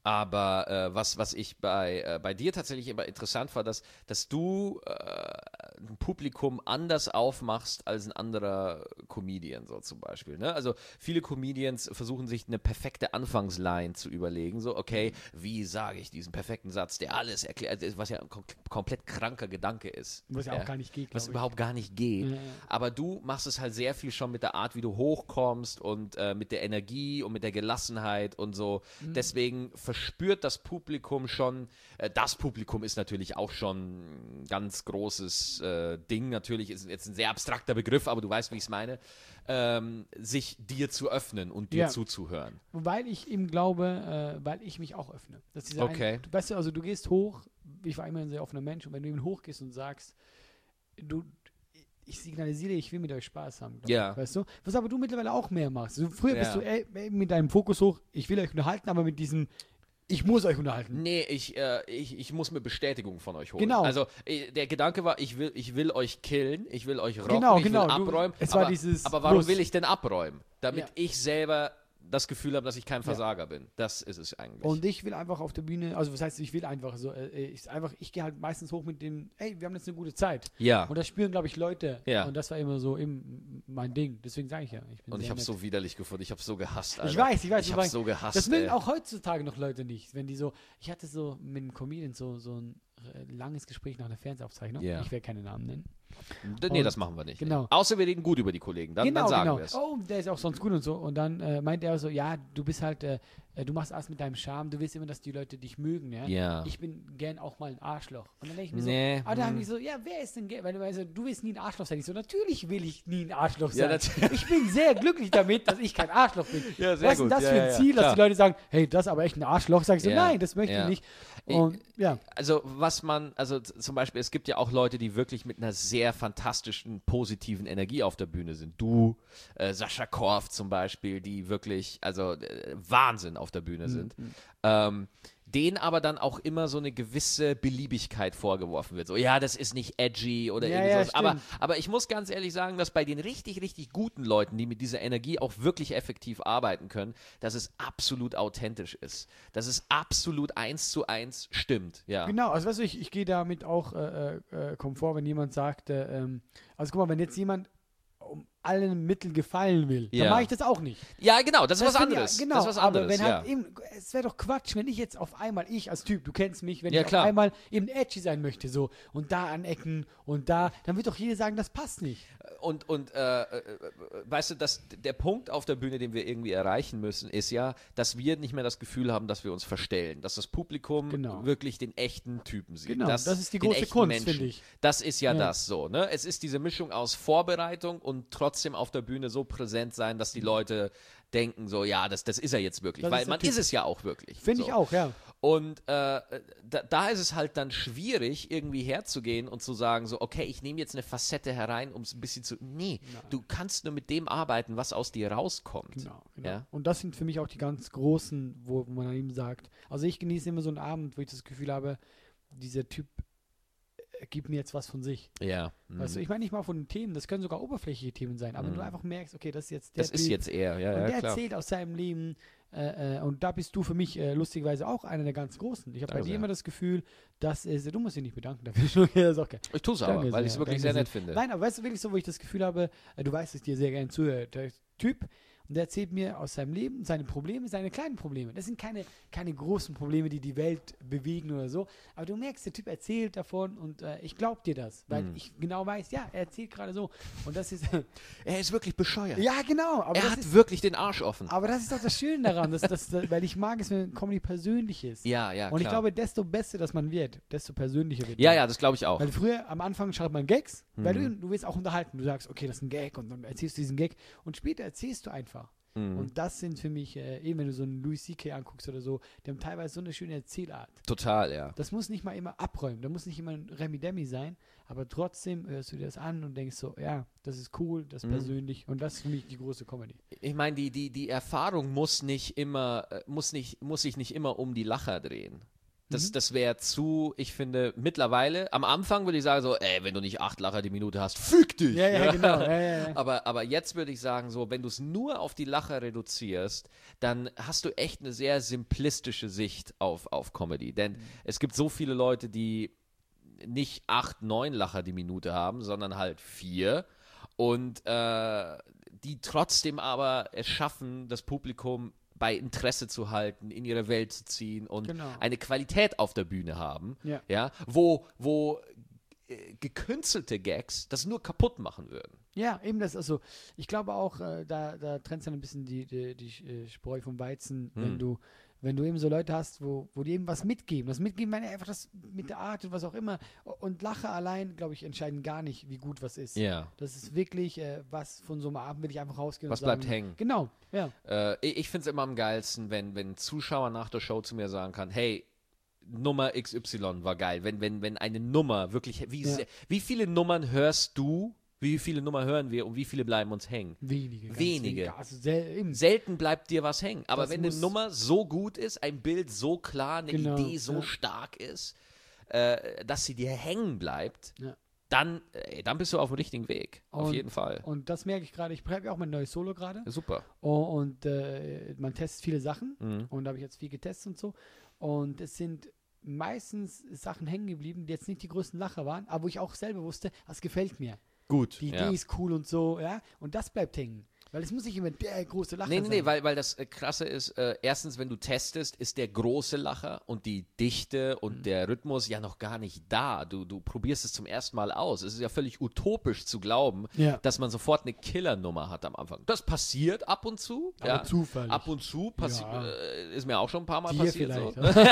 Aber was ich bei dir tatsächlich immer interessant war, dass du ein Publikum anders aufmachst als ein anderer Comedian, so zum Beispiel. Ne? Also viele Comedians versuchen sich eine perfekte Anfangsline zu überlegen. So, okay, wie sage ich diesen perfekten Satz, der alles erklärt, was ja ein komplett kranker Gedanke ist. Was ja auch gar nicht geht, Was überhaupt gar nicht geht. Ja. Aber du machst es halt sehr viel schon mit der Art, wie du hochkommst und mit der Energie und mit der Gelassenheit und so. Deswegen verspürt das Publikum schon, das Publikum ist natürlich auch schon ein ganz großes Ding, natürlich ist jetzt ein sehr abstrakter Begriff, aber du weißt, wie ich es meine, sich dir zu öffnen und dir zuzuhören. Weil ich eben glaube, weil ich mich auch öffne. Das ist weißt du, also du gehst hoch, ich war immer ein sehr offener Mensch, und wenn du eben hochgehst und sagst, ich signalisiere, ich will mit euch Spaß haben. Weißt du? Was aber du mittlerweile auch mehr machst. Also früher bist du mit deinem Fokus hoch, ich will euch unterhalten, aber mit diesem, ich muss euch unterhalten. Nee, ich muss mir Bestätigung von euch holen. Genau. Also der Gedanke war, ich will euch killen, ich will euch rocken, Genau, ich will abräumen. Aber warum will ich denn abräumen? Damit ich selber das Gefühl habe, dass ich kein Versager bin. Das ist es eigentlich. Und ich will einfach auf der Bühne, also was heißt, ich will einfach so, ich gehe halt meistens hoch mit dem, ey, wir haben jetzt eine gute Zeit. Ja. Und das spüren, glaube ich, Leute. Ja. Und das war immer so mein Ding. Deswegen sage ich ja. Ich habe es so widerlich gefunden. Ich habe es so gehasst, Alter. Ich weiß. Ich habe es so gehasst. Das mögen auch heutzutage noch Leute nicht. Wenn die so, ich hatte so mit einem Comedian so ein langes Gespräch nach einer Fernsehaufzeichnung. Ja. Ich werde keine Namen nennen. Nee, das machen wir nicht. Genau. Nee. Außer wir reden gut über die Kollegen, dann sagen wir es. Oh, der ist auch sonst gut und so. Und dann meint er so, ja, du bist halt, du machst alles mit deinem Charme, du willst immer, dass die Leute dich mögen, ja? Ja. Ich bin gern auch mal ein Arschloch. Und dann denke ich mir Nee. so, da haben die so, ja, wer ist denn gern, weil du willst nie ein Arschloch sein. Ich so, natürlich will ich nie ein Arschloch Ja, sein. Ich bin sehr glücklich damit, dass ich kein Arschloch bin. Ja, sehr Was ist denn das für ein Ziel, dass die Leute sagen, hey, das ist aber echt ein Arschloch? Sag ich so, nein, das möchte ich nicht. Und, Also zum Beispiel, es gibt ja auch Leute, die wirklich mit einer sehr fantastischen, positiven Energie auf der Bühne sind. Du, Sascha Korf zum Beispiel, die wirklich, Wahnsinn auf der Bühne sind. Denen aber dann auch immer so eine gewisse Beliebigkeit vorgeworfen wird. So, ja, das ist nicht edgy oder irgendwas. Aber ich muss ganz ehrlich sagen, dass bei den richtig, richtig guten Leuten, die mit dieser Energie auch wirklich effektiv arbeiten können, dass es absolut authentisch ist. Dass es absolut 1:1 stimmt. Ja. Genau, also weißt du, ich gehe damit auch Komfort, wenn jemand sagt, also guck mal, wenn jetzt jemand um allen Mitteln gefallen will, dann mache ich das auch nicht. Ja, genau, das ist was anderes. Genau, das ist was anderes, aber wenn halt eben, es wäre doch Quatsch, wenn ich jetzt auf einmal, ich als Typ, du kennst mich, wenn ich klar. auf einmal eben edgy sein möchte, so, und da anecken und da, dann wird doch jeder sagen, das passt nicht. Und weißt du, der Punkt auf der Bühne, den wir irgendwie erreichen müssen, ist ja, dass wir nicht mehr das Gefühl haben, dass wir uns verstellen, dass das Publikum wirklich den echten Typen sieht. Genau, das ist die große Kunst, finde ich. Das ist ja das so, ne? Es ist diese Mischung aus Vorbereitung und trotzdem auf der Bühne so präsent sein, dass die Leute denken so, ja, das ist er jetzt wirklich, weil man ist es ja auch wirklich. Finde ich auch, ja. Und da ist es halt dann schwierig, irgendwie herzugehen und zu sagen so, okay, ich nehme jetzt eine Facette herein, um es ein bisschen zu, du kannst nur mit dem arbeiten, was aus dir rauskommt. Genau. Ja? Und das sind für mich auch die ganz großen, wo man eben sagt, also ich genieße immer so einen Abend, wo ich das Gefühl habe, dieser Typ gibt mir jetzt was von sich. Ja. Weißt du, ich meine nicht mal von den Themen, das können sogar oberflächliche Themen sein, aber du einfach merkst, okay, das ist jetzt der Das ist jetzt er, und der klar. erzählt aus seinem Leben und da bist du für mich lustigerweise auch einer der ganz großen. Ich habe bei dir immer das Gefühl, dass du musst dich nicht bedanken dafür. Das ist okay. Ich tue es aber, weil ich es wirklich sehr nett finde. Nein, aber weißt du wirklich so, wo ich das Gefühl habe, du weißt, dass ich dir sehr gerne zuhöre, der Typ, und der erzählt mir aus seinem Leben seine Probleme, seine kleinen Probleme. Das sind keine großen Probleme, die die Welt bewegen oder so. Aber du merkst, der Typ erzählt davon und ich glaube dir das, weil ich genau weiß, ja, er erzählt gerade so. Und das ist... er ist wirklich bescheuert. Ja, genau. Aber er hat wirklich den Arsch offen. Aber das ist doch das Schöne daran, weil ich mag es, wenn Comedy persönlich ist. Ja, und ich glaube, desto besser das man wird, desto persönlicher wird man. Ja, das glaube ich auch. Weil früher, am Anfang schreibt man Gags, weil du willst auch unterhalten. Du sagst, okay, das ist ein Gag und dann erzählst du diesen Gag und später erzählst du einfach. Und das sind für mich, eben wenn du so einen Louis C.K. anguckst oder so, die haben teilweise so eine schöne Erzählart. Total, ja. Das muss nicht mal immer abräumen, da muss nicht immer ein Remi-Demi sein, aber trotzdem hörst du dir das an und denkst so, ja, das ist cool, das ist persönlich und das ist für mich die große Comedy. Ich meine, die Erfahrung muss sich nicht immer um die Lacher drehen. Das wäre ich finde, mittlerweile, am Anfang würde ich sagen so, wenn du nicht 8 Lacher die Minute hast, füg dich! Ja, genau. Ja. Aber jetzt würde ich sagen so, wenn du es nur auf die Lacher reduzierst, dann hast du echt eine sehr simplistische Sicht auf Comedy. Denn es gibt so viele Leute, die nicht 8, 9 Lacher die Minute haben, sondern halt 4 und die trotzdem aber es schaffen, das Publikum bei Interesse zu halten, in ihre Welt zu ziehen und eine Qualität auf der Bühne haben, ja, wo gekünstelte Gags das nur kaputt machen würden. Ja, eben das, also ich glaube auch, da trennst du ein bisschen die Spreu vom Weizen, wenn du eben so Leute hast, wo die eben was mitgeben. Das Mitgeben meine ich einfach das mit der Art und was auch immer. Und Lacher allein, glaube ich, entscheiden gar nicht, wie gut was ist. Ja. Das ist wirklich, was von so einem Abend will ich einfach rausgehen Was und sagen. bleibt hängen? Genau, ja. Ich finde es immer am geilsten, wenn ein Zuschauer nach der Show zu mir sagen kann, hey, Nummer XY war geil. Wenn eine Nummer wirklich, wie viele Nummern hörst du, wie viele Nummern hören wir und wie viele bleiben uns hängen? Wenige. Also Selten bleibt dir was hängen. Aber Das wenn eine Nummer so gut ist, ein Bild so klar, eine Idee so stark ist, dass sie dir hängen bleibt, dann bist du auf dem richtigen Weg. Auf jeden Fall. Und das merke ich gerade. Ich habe ja auch mein neues Solo gerade. Super. Und man testet viele Sachen. Und da habe ich jetzt viel getestet und so. Und es sind meistens Sachen hängen geblieben, die jetzt nicht die größten Lacher waren, aber wo ich auch selber wusste, das gefällt mir. Gut. Die Idee ist cool und so, ja. Und das bleibt hängen. Weil es muss nicht immer der große Lacher sein. Nee, weil das Krasse ist, erstens, wenn du testest, ist der große Lacher und die Dichte und der Rhythmus ja noch gar nicht da. Du probierst es zum ersten Mal aus. Es ist ja völlig utopisch zu glauben, dass man sofort eine Killernummer hat am Anfang. Das passiert ab und zu. Aber zufällig. Ab und zu ist mir auch schon ein paar Mal passiert. So.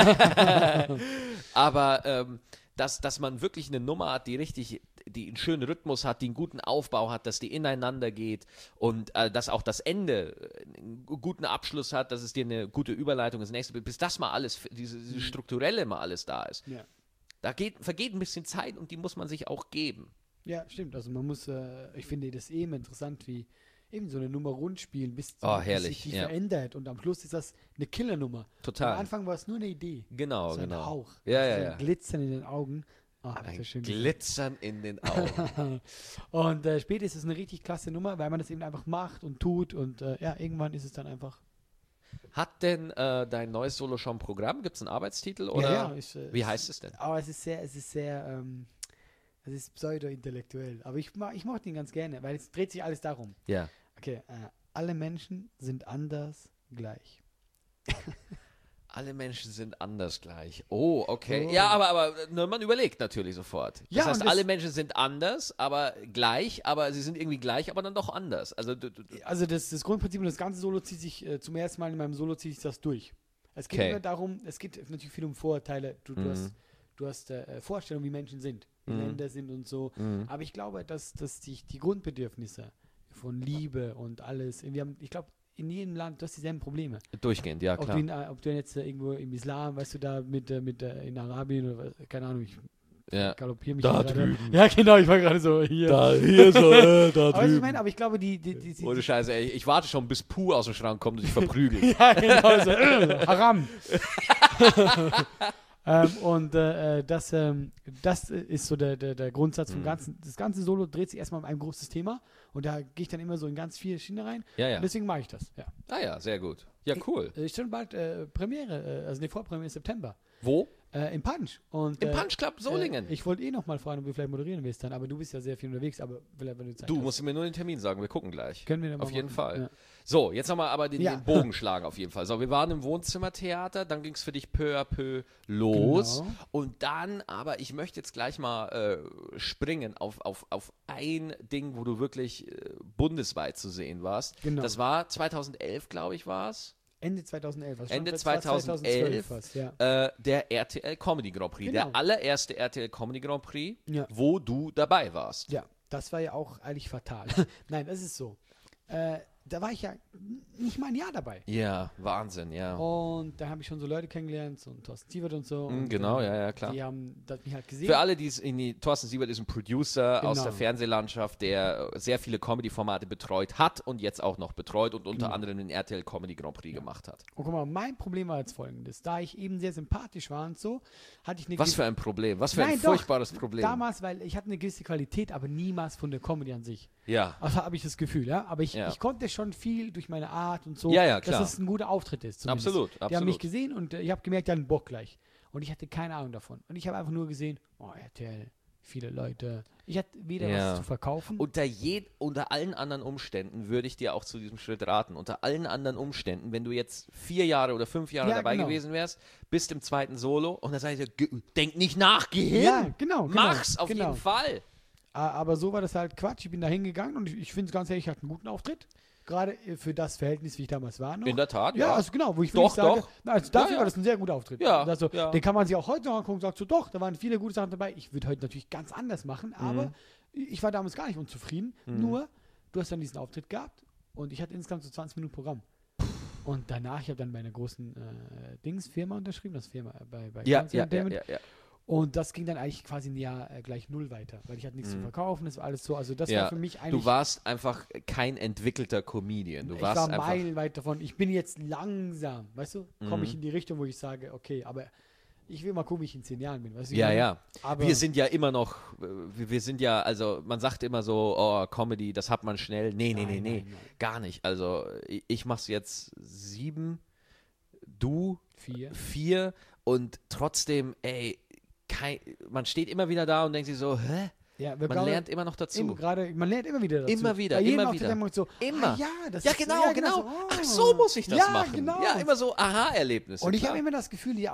Aber dass man wirklich eine Nummer hat, die einen schönen Rhythmus hat, die einen guten Aufbau hat, dass die ineinander geht und dass auch das Ende einen guten Abschluss hat, dass es dir eine gute Überleitung ins nächste Bild, bis das mal alles, diese strukturelle mal alles da ist. Ja. Da vergeht ein bisschen Zeit und die muss man sich auch geben. Ja, stimmt. Also man muss, ich finde das eben interessant, wie eben so eine Nummer rund spielen, bis herrlich, sich die verändert und am Schluss ist das eine Killernummer. Total. Am Anfang war es nur eine Idee. Genau, so ein Hauch. Ja, so ja. ein Glitzern in den Augen. Ein Glitzern in den Augen. Und später ist es eine richtig klasse Nummer, weil man das eben einfach macht und tut und irgendwann ist es dann einfach. Hat denn dein neues Solo schon ein Programm? Gibt es einen Arbeitstitel? Oder wie heißt es denn? Aber es ist sehr pseudo-intellektuell. Aber ich mochte ihn ganz gerne, weil es dreht sich alles darum. Ja. Okay, alle Menschen sind anders gleich. Alle Menschen sind anders gleich. Oh, okay. Oh. Ja, aber man überlegt natürlich sofort. Das heißt, alle Menschen sind anders, aber gleich, aber sie sind irgendwie gleich, aber dann doch anders. Also das Grundprinzip und das ganze Solo zieht sich, zum ersten Mal in meinem Solo ziehe ich das durch. Es geht immer darum, es geht natürlich viel um Vorurteile. Du hast Vorstellungen, wie Menschen sind, wie Länder sind und so. Aber ich glaube, dass sich die Grundbedürfnisse von Liebe und alles, ich glaube, in jedem Land, du hast dieselben Probleme. Durchgehend, ja, klar. Ob du jetzt irgendwo im Islam, weißt du, da in Arabien oder keine Ahnung, ich galoppiere mich da drüben. Ja, genau, ich war gerade so hier. Hier so, da drüben. Aber ich glaube, ohne Scheiße, ey, ich warte schon, bis Puh aus dem Schrank kommt und sich verprügelt. Ja, genau, so, Haram. Das ist so der Grundsatz vom Ganzen. Das ganze Solo dreht sich erstmal um ein großes Thema und da gehe ich dann immer so in ganz viele Schienen rein. Ja. Und deswegen mache ich das. Ja. Ah ja, sehr gut. Ja, cool. Schon bald Premiere, also eine Vorpremiere im September. Wo? Im Punch. Und, im Punch Club Solingen. Ich wollte noch mal fragen, ob du vielleicht moderieren willst dann, aber du bist ja sehr viel unterwegs, aber wenn du Zeit hast. Musst mir nur den Termin sagen, wir gucken gleich. Können wir dann auf jeden Fall. Ja. So, jetzt nochmal aber den Bogen schlagen auf jeden Fall. So, wir waren im Wohnzimmertheater, dann ging es für dich peu à peu los. Genau. Und dann, aber ich möchte jetzt gleich mal springen auf ein Ding, wo du wirklich bundesweit zu sehen warst. Genau. Das war 2011, glaube ich, war es. Ende 2011. Ende 2011 fast, ja. Der RTL Comedy Grand Prix. Genau. Der allererste RTL Comedy Grand Prix, wo du dabei warst. Ja, das war ja auch eigentlich fatal. Nein, das ist so. Da war ich ja nicht mal ein Jahr dabei. Ja, Wahnsinn, ja. Und da habe ich schon so Leute kennengelernt, so Thorsten Siebert und so. Und genau, ja, klar. Die haben das mich halt gesehen. Für alle, die es Thorsten Siebert ist ein Producer aus der Fernsehlandschaft, der sehr viele Comedy-Formate betreut hat und jetzt auch noch betreut und unter anderem den RTL Comedy Grand Prix gemacht hat. Und guck mal, mein Problem war jetzt folgendes. Da ich eben sehr sympathisch war und so, hatte ich eine Was für ein Problem? Was für ein furchtbares Problem? Damals, weil ich hatte eine gewisse Qualität, aber niemals von der Comedy an sich. Ja. Also habe ich das Gefühl, ja. Aber ich konnte schon viel durch meine Art und so, klar. dass es ein guter Auftritt ist. Zumindest. Absolut. Die haben mich gesehen und ich habe gemerkt, die hatten Bock gleich. Und ich hatte keine Ahnung davon. Und ich habe einfach nur gesehen, oh, RTL, viele Leute. Ich hatte weder was zu verkaufen. Unter allen anderen Umständen würde ich dir auch zu diesem Schritt raten. Unter allen anderen Umständen, wenn du jetzt 4 Jahre oder 5 Jahre dabei gewesen wärst, bist im zweiten Solo und dann sage ich dir, denk nicht nach, geh hin. Ja, genau. Mach's auf jeden Fall. Aber so war das halt Quatsch. Ich bin da hingegangen und ich finde es ganz ehrlich, ich hatte einen guten Auftritt. Gerade für das Verhältnis, wie ich damals war noch. In der Tat, ja. Ja, also genau, wo ich wirklich sage, also dafür war das ein sehr guter Auftritt. Ja, also, den kann man sich auch heute noch angucken und sagt so, doch, da waren viele gute Sachen dabei. Ich würde heute natürlich ganz anders machen, aber ich war damals gar nicht unzufrieden. Nur, du hast dann diesen Auftritt gehabt und ich hatte insgesamt so 20 Minuten Programm. Und danach, ich habe dann bei einer großen Firma unterschrieben, das Firma bei ja. Und das ging dann eigentlich quasi ein Jahr gleich 0 weiter, weil ich hatte nichts zu verkaufen, das war alles so, also das war für mich eigentlich... Du warst einfach kein entwickelter Comedian. Ich war meilenweit davon, ich bin jetzt langsam, weißt du, komme ich in die Richtung, wo ich sage, okay, aber ich will mal gucken, wie ich in 10 Jahren bin, weißt du? Ja. Aber wir sind ja immer noch, wir sind ja, also man sagt immer so, oh, Comedy, das hat man schnell. Nee, gar nicht. Also ich mach's jetzt 7, du 4 und trotzdem, ey, man steht immer wieder da und denkt sich so, hä? Ja, man lernt immer noch dazu. Man lernt immer wieder dazu. Immer wieder. So, immer. Genau. So, ach, so muss ich das machen. Genau. Ja, immer so Aha-Erlebnisse. Und ich habe immer das Gefühl, die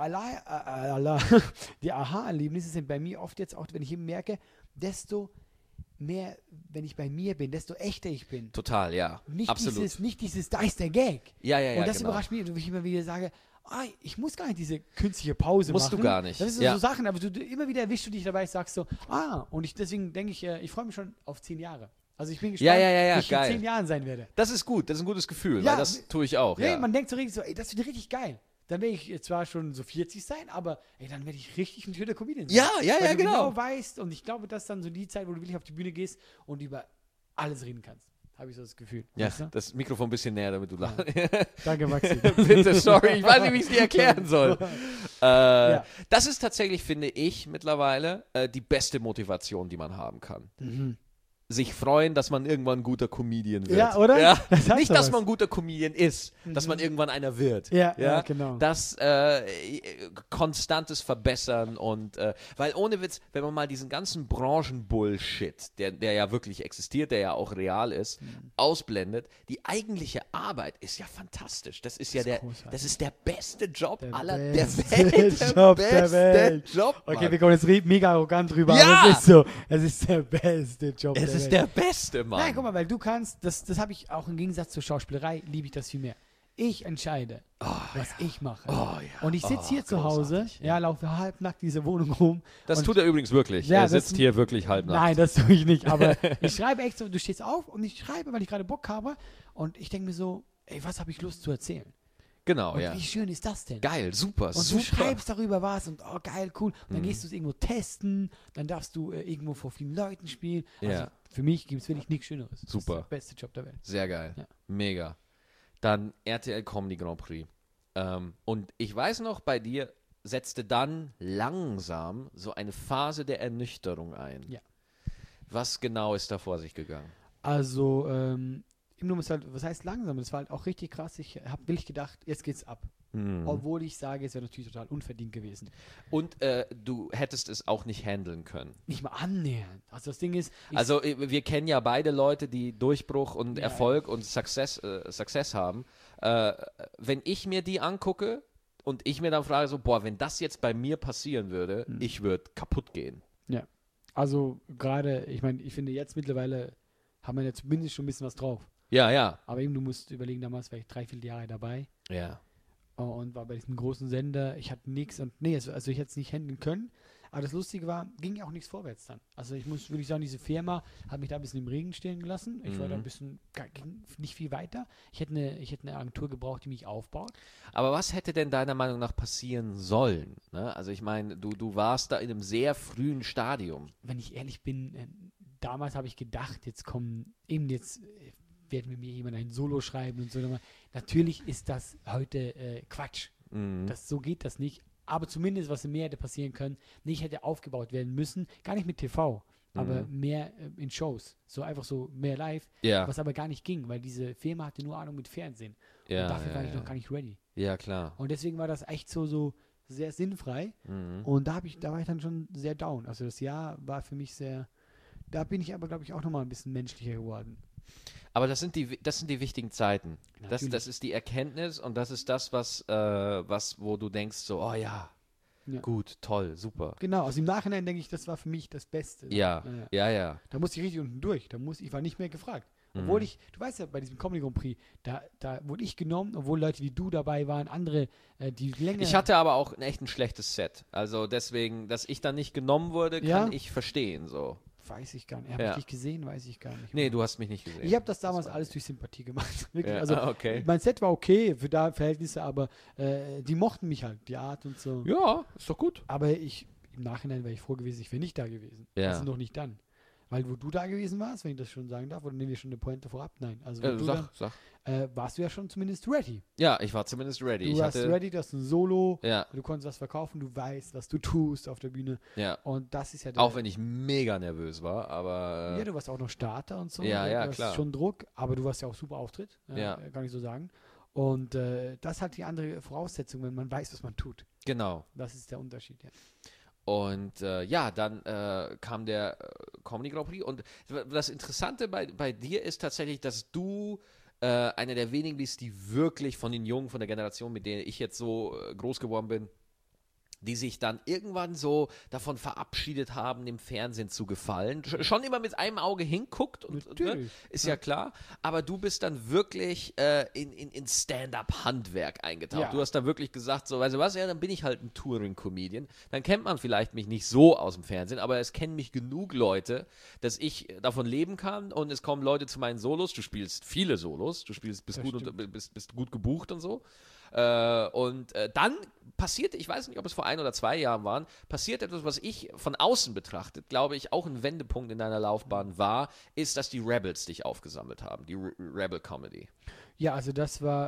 Aha-Erlebnisse sind bei mir oft jetzt auch, wenn ich eben merke, desto mehr, wenn ich bei mir bin, desto echter ich bin. Total, ja. Absolut. Nicht dieses, da ist der Gag. Ja. Und das überrascht mich, wo ich immer wieder sage, ich muss gar nicht diese künstliche Pause machen. Musst du gar nicht. Das sind so Sachen, aber immer wieder erwischst du dich dabei, sagst so, und deswegen denke ich, ich freue mich schon auf 10 Jahre. Also ich bin gespannt, wie ich geil. in 10 Jahren sein werde. Das ist gut, das ist ein gutes Gefühl, weil das tue ich auch. Man denkt so richtig so, ey, das wird richtig geil. Dann werde ich zwar schon so 40 sein, aber dann werde ich richtig ein schöner Comedian sein. Ja, weil du genau weißt, und ich glaube, das ist dann so die Zeit, wo du wirklich auf die Bühne gehst und über alles reden kannst. Habe ich so das Gefühl. Ja, das Mikrofon ein bisschen näher, damit du lachst. Danke, Maxi. Bitte, sorry, ich weiß nicht, wie ich es dir erklären soll. Das ist tatsächlich, finde ich, mittlerweile die beste Motivation, die man haben kann. Sich freuen, dass man irgendwann ein guter Comedian wird. Ja, oder? Ja? Nicht, dass man ein guter Comedian ist, dass man irgendwann einer wird. Ja, genau. Das konstantes Verbessern und weil ohne Witz, wenn man mal diesen ganzen Branchenbullshit, der ja wirklich existiert, der ja auch real ist, ausblendet, die eigentliche Arbeit ist ja fantastisch. Das ist ja das ist der beste Job aller der Welt. Der beste Job. Okay, wir kommen jetzt mega arrogant drüber, aber es ist so. Es ist der beste Job der Welt. Es ist der beste, Mann. Nein, guck mal, weil du kannst, das habe ich auch im Gegensatz zur Schauspielerei, liebe ich das viel mehr. Ich entscheide, was ich mache. Und ich sitze hier zu Hause, laufe halbnackt diese Wohnung rum. Das tut er übrigens wirklich. Er sitzt hier wirklich halbnackt. Nein, das tue ich nicht. Aber ich schreibe echt so, du stehst auf und ich schreibe, weil ich gerade Bock habe. Und ich denke mir so, ey, was habe ich Lust zu erzählen? Genau, und wie schön ist das denn? Geil, super, und du schreibst darüber was und geil, cool. Und dann gehst du es irgendwo testen, dann darfst du irgendwo vor vielen Leuten spielen. Also für mich gibt es wirklich nichts Schöneres. Super. Das ist der beste Job der Welt. Sehr geil. Ja. Mega. Dann RTL Comedy Grand Prix. Und ich weiß noch, bei dir setzte dann langsam so eine Phase der Ernüchterung ein. Ja. Was genau ist da vor sich gegangen? Also, was heißt langsam? Das war halt auch richtig krass. Ich habe wirklich gedacht, jetzt geht's ab. Obwohl ich sage, es wäre natürlich total unverdient gewesen. Und du hättest es auch nicht handeln können. Nicht mal annähernd. Also das Ding ist... Also wir kennen ja beide Leute, die Durchbruch und Erfolg und Success haben. Wenn ich mir die angucke und ich mir dann frage so, wenn das jetzt bei mir passieren würde, ich würde kaputt gehen. Ja, also gerade, ich meine, ich finde jetzt mittlerweile haben wir ja zumindest schon ein bisschen was drauf. Ja. Aber eben, du musst überlegen, damals war ich 3-4 Jahre dabei. Ja. Und war bei diesem großen Sender. Ich hatte nichts und also ich hätte es nicht handeln können. Aber das Lustige war, ging ja auch nichts vorwärts dann. Also würde ich sagen, diese Firma hat mich da ein bisschen im Regen stehen gelassen. Ich war da ging nicht viel weiter. Ich hätte eine Agentur gebraucht, die mich aufbaut. Aber was hätte denn deiner Meinung nach passieren sollen? Ne? Also ich meine, du warst da in einem sehr frühen Stadium. Wenn ich ehrlich bin, damals habe ich gedacht, jetzt werden wir mir jemand ein Solo schreiben und so. Natürlich ist das heute Quatsch. So geht das nicht. Aber zumindest, was mehr hätte passieren können, nicht hätte aufgebaut werden müssen, gar nicht mit TV, aber mehr in Shows. So einfach so mehr live, was aber gar nicht ging, weil diese Firma hatte nur Ahnung mit Fernsehen. Und dafür war ich noch gar nicht ready. Ja, klar. Und deswegen war das echt so sehr sinnfrei. Mhm. Und da war ich dann schon sehr down. Also das Jahr war für mich sehr, da bin ich aber, glaube ich, auch nochmal ein bisschen menschlicher geworden. Aber das sind die wichtigen Zeiten. Natürlich. Das ist die Erkenntnis und das ist das, wo du denkst so, oh ja, Ja. gut, toll, super. Genau, also im Nachhinein denke ich, das war für mich das Beste. Ja, ja. Da musste ich richtig unten durch. Ich war nicht mehr gefragt. Obwohl du weißt ja, bei diesem Comedy Grand Prix, da wurde ich genommen, obwohl Leute wie du dabei waren, andere, die länger... Ich hatte aber auch echt ein schlechtes Set. Also deswegen, dass ich dann nicht genommen wurde, kann Ja? ich verstehen, so. Weiß ich gar nicht. Habe Ja. ich dich gesehen? Weiß ich gar nicht. Nee, du hast mich nicht gesehen. Ich habe das damals alles durch Sympathie gemacht. Wirklich. Ja, Also okay. mein Set war okay für da Verhältnisse, aber die mochten mich halt, die Art und so. Ja, ist doch gut. Aber im Nachhinein wäre ich froh gewesen, ich wäre nicht da gewesen. Ja. Also noch nicht dann. Weil wo du da gewesen warst, wenn ich das schon sagen darf, oder nehmen wir schon eine Pointe vorab? Nein. Also wo du Sag. warst du ja schon zumindest ready. Ja, ich war zumindest ready. Du warst ready, du hast ein Solo, Ja, du konntest was verkaufen, du weißt, was du tust auf der Bühne. ja. Und das ist ja Auch wenn ich mega nervös war, aber ja, du warst auch noch Starter und so. Ja, ja, du hast klar. schon Druck, aber du warst ja auch super Auftritt. Ja. Kann ich so sagen. Und das hat die andere Voraussetzung, wenn man weiß, was man tut. genau. Das ist der Unterschied, ja. Und dann kam der Comedy Grand Prix. Und das Interessante bei dir ist tatsächlich, dass du einer der wenigen bist, die wirklich von den Jungen, von der Generation, mit denen ich jetzt so groß geworden bin, die sich dann irgendwann so davon verabschiedet haben, dem Fernsehen zu gefallen. Schon immer mit einem Auge hinguckt, und, Natürlich, ist ja klar. Aber du bist dann wirklich in Stand-up-Handwerk eingetaucht. Ja. Du hast da wirklich gesagt, so, weißt du was, ja, dann bin ich halt ein Touring-Comedian. Dann kennt man vielleicht mich nicht so aus dem Fernsehen, aber es kennen mich genug Leute, dass ich davon leben kann und es kommen Leute zu meinen Solos. Du spielst viele Solos, bist Das gut, stimmt. bist gut gebucht und so. Dann passierte, ich weiß nicht, ob es vor 1 oder 2 Jahren waren, passiert etwas, was ich von außen betrachtet, glaube ich, auch ein Wendepunkt in deiner Laufbahn war, ist, dass die Rebels dich aufgesammelt haben, die Rebel Comedy. Ja, also das war,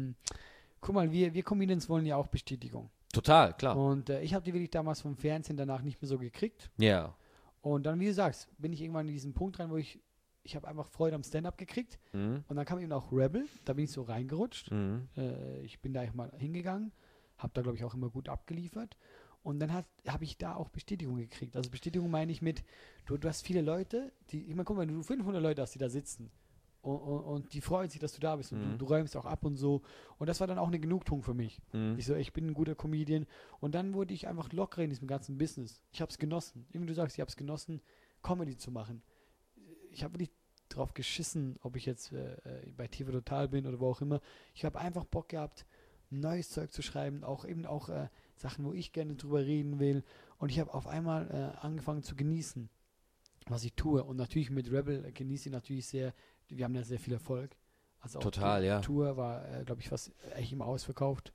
guck mal, wir Comedians wollen ja auch Bestätigung. Total, klar. Und ich habe die wirklich damals vom Fernsehen danach nicht mehr so gekriegt. Ja. Und dann, wie du sagst, bin ich irgendwann in diesen Punkt rein, wo ich habe einfach Freude am Stand-up gekriegt. Mhm. Und dann kam eben auch Rebel, da bin ich so reingerutscht. Mhm. Ich bin da mal hingegangen, habe da, glaube ich, auch immer gut abgeliefert. Und dann habe ich da auch Bestätigung gekriegt. Also Bestätigung meine ich mit, du hast viele Leute, ich meine, guck mal, wenn du 500 Leute hast, die da sitzen und die freuen sich, dass du da bist und du räumst auch ab und so. Und das war dann auch eine Genugtuung für mich. Ich so, ich bin ein guter Comedian. Und dann wurde ich einfach locker in diesem ganzen Business. Ich habe es genossen. Irgendwie du sagst, ich habe es genossen, Comedy zu machen. Ich habe wirklich drauf geschissen, ob ich jetzt bei TV Total bin oder wo auch immer. Ich habe einfach Bock gehabt, neues Zeug zu schreiben, auch Sachen, wo ich gerne drüber reden will. Und ich habe auf einmal angefangen zu genießen, was ich tue. Und natürlich mit Rebel genieße ich natürlich sehr, wir haben ja sehr viel Erfolg. Also auch Total, die ja. Tour war, glaube ich, fast echt immer ausverkauft.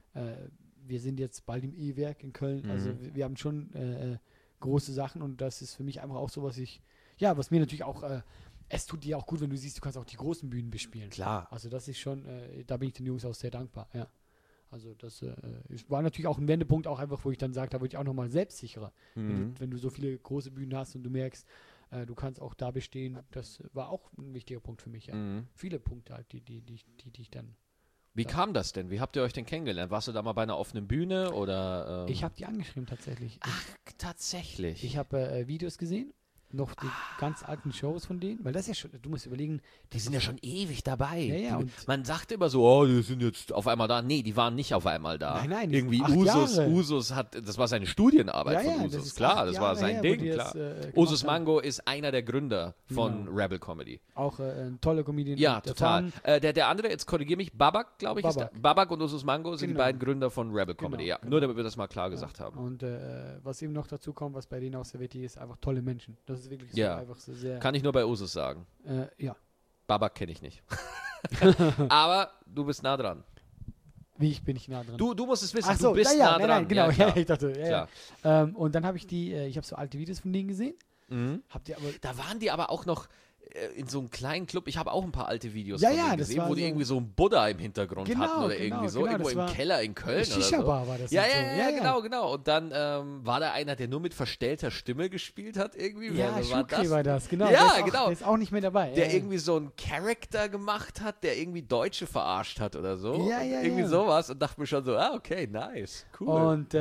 Wir sind jetzt bald im E-Werk in Köln. Also wir haben schon große Sachen und das ist für mich einfach auch so, was mir natürlich auch, es tut dir auch gut, wenn du siehst, du kannst auch die großen Bühnen bespielen. Klar. Also das ist schon, da bin ich den Jungs auch sehr dankbar, ja. Also das war natürlich auch ein Wendepunkt, auch einfach, wo ich dann sage, da wurde ich auch nochmal selbstsicherer. Wenn du so viele große Bühnen hast und du merkst, du kannst auch da bestehen, das war auch ein wichtiger Punkt für mich, ja. Viele Punkte halt, die ich dann... Wie kam das denn? Wie habt ihr euch denn kennengelernt? Warst du da mal bei einer offenen Bühne oder? Ich habe die angeschrieben tatsächlich. Ach, tatsächlich. Ich habe Videos gesehen, noch die ganz alten Shows von denen, weil das ist ja schon, du musst überlegen, Die sind ja schon ewig dabei. Ja, ja, und- Man sagte immer so, oh, die sind jetzt auf einmal da. Nee, die waren nicht auf einmal da. Nein, die Irgendwie sind 8 Jahre. Usus das war seine Studienarbeit Ja, von ja, Usus. das ist Klar, 8 das Jahre war sein her, wo Ding, die klar. es, gemacht Usus haben. Mango ist einer der Gründer von Genau. Rebel Comedy. Auch ein toller Comedian. Ja, und total. erfahren. Der andere, jetzt korrigiere mich, Babak, glaube ich, Babak. ist Babak und Usus Mango sind die Genau. beiden Gründer von Rebel Comedy. Ja, genau. nur damit wir das mal klar gesagt haben. Und was eben noch dazu kommt, was bei denen auch sehr wichtig ist, einfach tolle Menschen. Das ist wirklich so Ja. einfach so sehr... Kann ich nur bei Usus sagen. ja, Babak kenne ich nicht. Aber du bist nah dran. wie ich bin ich nah dran. Du musst es wissen, Ach so, du bist nah dran. nein, genau. Ja, klar. ich dachte, Klar. Und dann habe ich ich habe so alte Videos von denen gesehen. Mhm. Habt ihr aber... Da waren die aber auch noch, in so einem kleinen Club, ich habe auch ein paar alte Videos Ja, von ja, denen das gesehen, war wo die so- irgendwie so einen Buddha im Hintergrund Genau, hatten oder genau, irgendwie so, genau, irgendwo das im war Keller in Köln oder so. Shisha-Bar war das. Ja, und ja, so. ja, genau. Und dann war da einer, der nur mit verstellter Stimme gespielt hat irgendwie. Ja, Wer Shukri war das, genau. Ja, der ist auch, genau. Der ist auch nicht mehr dabei. Der ja, irgendwie so einen Charakter gemacht hat, der irgendwie Deutsche verarscht hat oder so. Ja, Und ja, irgendwie ja. sowas und dachte mir schon so, okay, nice, cool. Und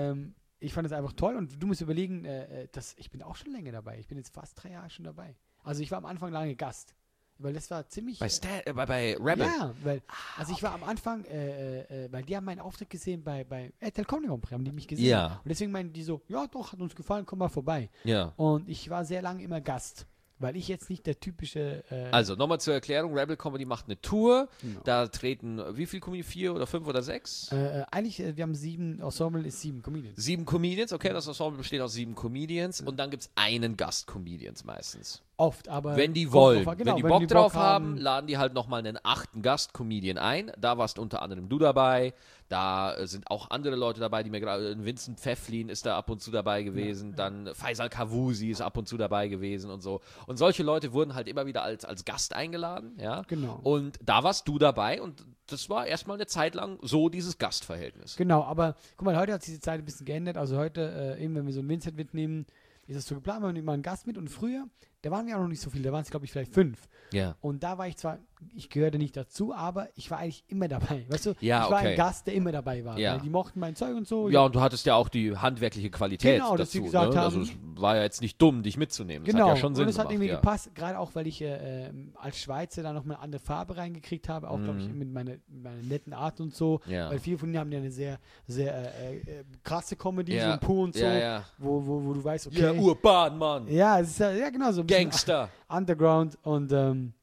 ich fand es einfach toll. Und du musst überlegen, ich bin auch schon länger dabei. Ich bin jetzt fast 3 Jahre schon dabei. Also ich war am Anfang lange Gast. Weil das war ziemlich... bei Rebel. Ja, weil, also ich war am Anfang, weil die haben meinen Auftritt gesehen bei RTL Comedy Grand Prix, haben die mich gesehen. Ja. Und deswegen meinten die so, ja doch, hat uns gefallen, komm mal vorbei. Ja. Und ich war sehr lange immer Gast, weil ich jetzt nicht der typische... Also nochmal zur Erklärung, Rebel Comedy macht eine Tour, Genau. da treten wie viel Comedians? 4 oder 5 oder 6? eigentlich, wir haben 7, Ensemble ist 7 Comedians. 7 Comedians, okay, das Ensemble besteht aus 7 Comedians und dann gibt es einen Gast-Comedians meistens. Oft, aber... Wenn die kommt wollen, drauf an, genau, wenn die Bock drauf haben, laden die halt nochmal einen 8. Gast-Comedian ein. Da warst unter anderem du dabei. Da sind auch andere Leute dabei, die mir gerade. Vincent Pfefflin ist da ab und zu dabei gewesen. Dann Faisal Kavusi ist ab und zu dabei gewesen und so. Und solche Leute wurden halt immer wieder als Gast eingeladen. Ja? Genau. Und da warst du dabei und das war erstmal eine Zeit lang so dieses Gastverhältnis. Genau, aber guck mal, heute hat sich die Zeit ein bisschen geändert. Also heute, eben wenn wir so einen Vincent mitnehmen, ist das so geplant, wir nehmen mal einen Gast mit. Und früher, da waren wir auch noch nicht so viele, da waren es, glaube ich, vielleicht 5. Ja. Und da war ich zwar, ich gehörte nicht dazu, aber ich war eigentlich immer dabei. Weißt du, Ja, ich war okay. ein Gast, der immer dabei war. Ja. Weil die mochten mein Zeug und so. Ja, und du hattest ja auch die handwerkliche Qualität Genau, dass dazu. sie gesagt ne? haben- Also es war ja jetzt nicht dumm, dich mitzunehmen. Das Genau, hat ja schon Sinn und es hat gemacht, irgendwie ja. gepasst, gerade auch, weil ich als Schweizer da nochmal eine andere Farbe reingekriegt habe, auch, glaube ich, mit meiner netten Art und so. Mhm. Ja. Weil viele von denen haben ja eine sehr, sehr krasse Comedy, Ja. so ein Pooh und so, Ja, ja. Wo du weißt, okay. Ja, Urban, Mann. Ja, es ist ja genau so ein bisschen Gangster. Underground und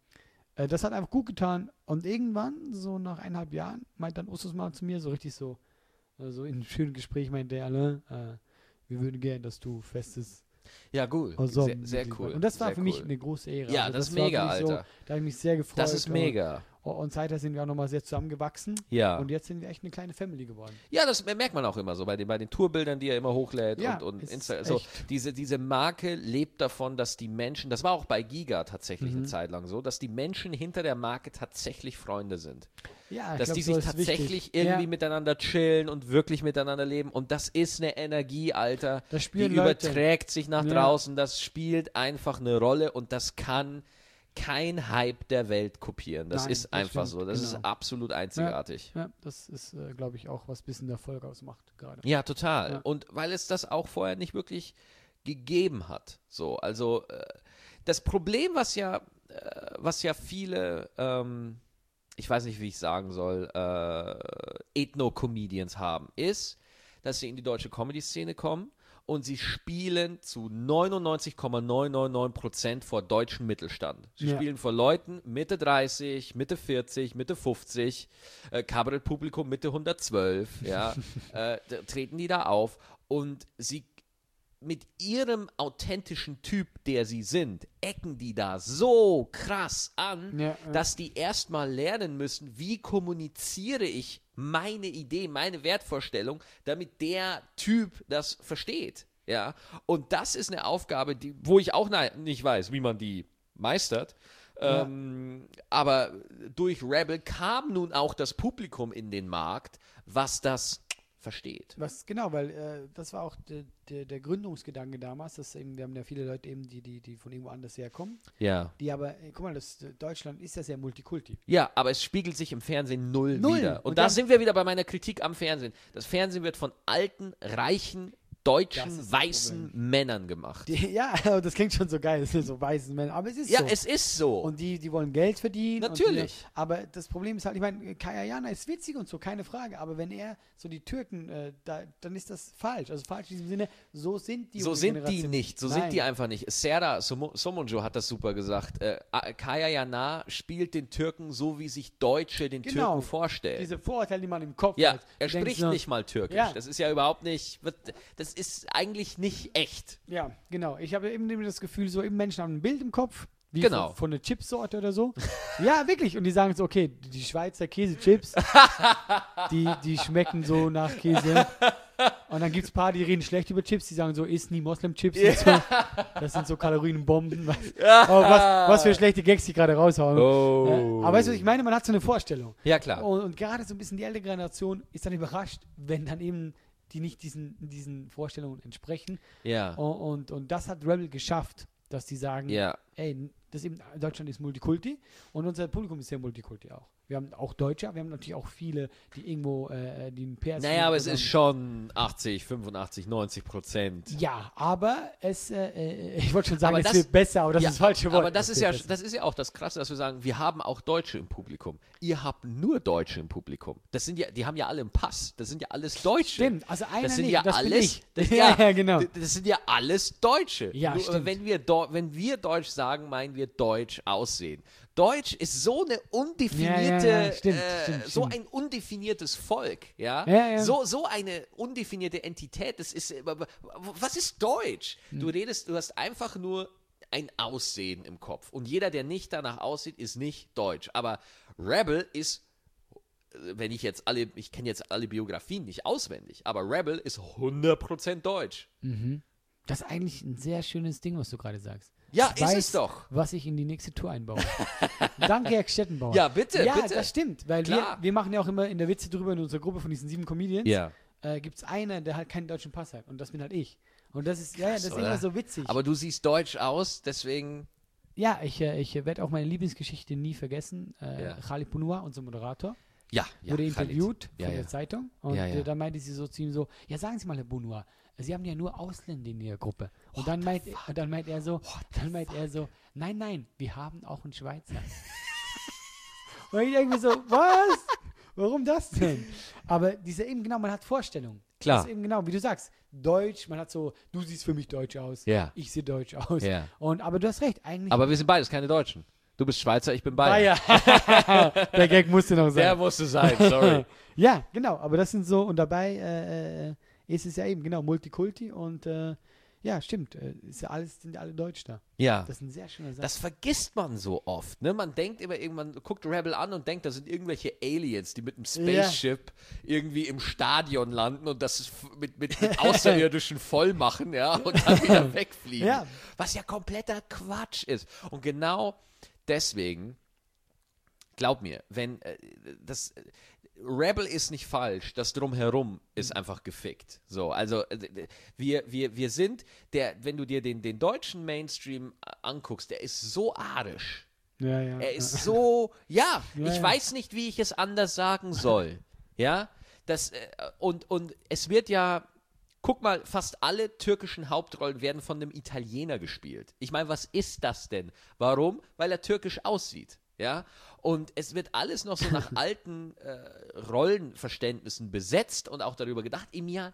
das hat einfach gut getan. Und irgendwann, so nach 1,5 Jahren, meint dann Ustus mal zu mir, so richtig so in einem schönen Gespräch, meint der, Alain, wir würden gerne, dass du festes Ja, cool. Ensemble Sehr Mitglied cool. warst. Und das war Sehr für mich cool. eine große Ehre. Ja, Also das ist war mega, wirklich so, Alter. da habe ich mich sehr gefreut. Das ist mega. Und seither sind wir auch nochmal sehr zusammengewachsen. Ja. Und jetzt sind wir echt eine kleine Family geworden. Ja, das merkt man auch immer so bei den Tourbildern, die er immer hochlädt Ja, und ist Insta. Also echt. diese Marke lebt davon, dass die Menschen, das war auch bei Giga tatsächlich Mhm. eine Zeit lang so, dass die Menschen hinter der Marke tatsächlich Freunde sind. Ja, ich Dass glaub, die so sich ist tatsächlich wichtig. irgendwie Ja, miteinander chillen und wirklich miteinander leben. Und das ist eine Energie, Alter. Das Die spüren Leute. überträgt sich nach Ja. draußen. Das spielt einfach eine Rolle und das kann kein Hype der Welt kopieren. Das Nein, ist das einfach stimmt, so. Das genau. ist absolut einzigartig. Ja, das ist, glaube ich, auch was bisschen Erfolg ausmacht gerade. Ja, total. Ja. Und weil es das auch vorher nicht wirklich gegeben hat. So, also das Problem, was ja viele, ich weiß nicht, wie ich sagen soll, Ethno-Comedians haben, ist, dass sie in die deutsche Comedy-Szene kommen und sie spielen zu 99,999% vor deutschem Mittelstand. Sie Ja. spielen vor Leuten Mitte 30, Mitte 40, Mitte 50, Kabarettpublikum Mitte 112, ja, da treten die da auf und sie mit ihrem authentischen Typ, der sie sind, ecken die da so krass an, Ja, ja. dass die erstmal lernen müssen, wie kommuniziere ich meine Idee, meine Wertvorstellung, damit der Typ das versteht. Ja? Und das ist eine Aufgabe, wo ich auch nicht weiß, wie man die meistert. Ja. Aber durch Rebel kam nun auch das Publikum in den Markt, was das versteht. Genau, weil das war auch der Gründungsgedanke damals, dass eben, wir haben ja viele Leute eben, die von irgendwo anders herkommen, Ja. die aber, guck mal, Deutschland ist ja sehr Multikulti. Ja, aber es spiegelt sich im Fernsehen null wieder. Und Und da dann- sind wir wieder bei meiner Kritik am Fernsehen. Das Fernsehen wird von alten, reichen, Das deutschen, ist das weißen Männern gemacht. Ja, das klingt schon so geil, das sind so weißen Männer, aber es ist Ja, so. es ist so. Und die wollen Geld verdienen. Natürlich. Aber das Problem ist halt, ich meine, Kaya Jana ist witzig und so, keine Frage. Aber wenn er so die Türken, dann ist das falsch. Also falsch in diesem Sinne, so sind die So junge sind die Generation. nicht, so Nein. sind die einfach nicht. Serdar Somuncu hat das super gesagt. Kaya Jana spielt den Türken so, wie sich Deutsche den Genau. Türken vorstellen. Diese Vorurteile, die man im Kopf Ja, hat. er Du denkst spricht so, nicht mal Türkisch. Ja. Das ist ja überhaupt nicht, das ist eigentlich nicht echt. Ja, genau. Ich habe eben das Gefühl, so eben Menschen haben ein Bild im Kopf. Wie Genau. von einer Chipsorte oder so. Ja, wirklich. Und die sagen so, okay, die Schweizer Käsechips, die schmecken so nach Käse. Und dann gibt es ein paar, die reden schlecht über Chips, die sagen so, isst nie Moslem-Chips und so. Das sind so Kalorienbomben. Was für schlechte Gags die gerade raushauen. Oh. Aber weißt du, ich meine, man hat so eine Vorstellung. Ja, klar. Und gerade so ein bisschen die ältere Generation ist dann überrascht, wenn dann eben die nicht diesen Vorstellungen entsprechen. Ja. Und das hat Rebel geschafft, dass die sagen, Ja. ey, das eben, Deutschland ist Multikulti und unser Publikum ist sehr Multikulti auch. Wir haben auch Deutsche, wir haben natürlich auch viele, die irgendwo, die einen PS. Naja, aber es ist schon 80, 85, 90%. Ja, aber ich wollte schon sagen, Aber es wird besser, aber das ja, ist das falsche Wort. Aber das Es ist wird ja auch das Krasse, dass wir sagen, wir haben auch Deutsche im Publikum. Ihr habt nur Deutsche im Publikum. Das sind ja, die haben ja alle einen Pass. Das sind ja alles Deutsche. Stimmt, also einer das sind nicht, ja das bin alles, ich. das, Ja, genau. Das sind ja alles Deutsche. Ja, Nur, stimmt. wenn wir Deutsch sagen, meinen wir Deutsch aussehen. Deutsch ist so eine undefinierte, Ja, stimmt. so ein undefiniertes Volk, ja? Ja. So eine undefinierte Entität. Das ist, was ist Deutsch? Du hast einfach nur ein Aussehen im Kopf. Und jeder, der nicht danach aussieht, ist nicht deutsch. Aber Rebel ist, ich kenne jetzt alle Biografien nicht auswendig, aber Rebel ist 100% deutsch. Das ist eigentlich ein sehr schönes Ding, was du gerade sagst. Ja, Ich ist weiß, es doch. Was ich in die nächste Tour einbaue. Danke, Herr Stettenbauer. Ja, bitte, Ja, bitte. das stimmt, weil Klar. wir machen ja auch immer in der Witze drüber in unserer Gruppe von diesen 7 Comedians. Ja. Gibt es einen, der halt keinen deutschen Pass hat. Und das bin halt ich. Und das ist, das ist oder? immer so witzig. Aber du siehst deutsch aus, deswegen. ja, ich werde auch meine Lieblingsgeschichte nie vergessen. Ja. Khalid Punua, unser Moderator, Ja, wurde Khalid. interviewt Ja, von ja. der Zeitung. Und Ja, ja. da meinte sie so zu ihm so, ja, sagen Sie mal, Herr Punua, Sie haben ja nur Ausländer in Ihrer Gruppe. Und dann meint er so, nein, wir haben auch einen Schweizer. Und ich denke mir so, was? Warum das denn? Aber man hat Vorstellungen. Klar. Das ist eben genau, wie du sagst, Deutsch, man hat so, du siehst für mich deutsch aus, Ja. ich sehe deutsch aus. Ja. Aber du hast recht, eigentlich. Aber wir sind beides keine Deutschen. Du bist Schweizer, ich bin Bayer. Der Gag musste noch sein. Der musste sein, sorry. Ja, genau, aber das sind so, und dabei ist es ja eben, genau, Multikulti und ja, stimmt, sind ja alle Deutsch da. Ja. Das ist ein sehr schöner Satz. Das vergisst man so oft, ne? Man denkt immer irgendwann, guckt Rebel an und denkt, das sind irgendwelche Aliens, die mit einem Spaceship irgendwie im Stadion landen und das mit Außerirdischen voll machen, ja, und dann wieder wegfliegen. Ja. Was ja kompletter Quatsch ist. Und genau deswegen, glaub mir, wenn Rebel ist nicht falsch, das Drumherum ist einfach gefickt. So, also wir sind, wenn du dir den deutschen Mainstream anguckst, der ist so arisch. ja. Er ist so, ich Ja. weiß nicht, wie ich es anders sagen soll. Ja, und es wird ja, guck mal, fast alle türkischen Hauptrollen werden von einem Italiener gespielt. Ich meine, was ist das denn? Warum? Weil er türkisch aussieht. Ja, und es wird alles noch so nach alten Rollenverständnissen besetzt und auch darüber gedacht im Jahr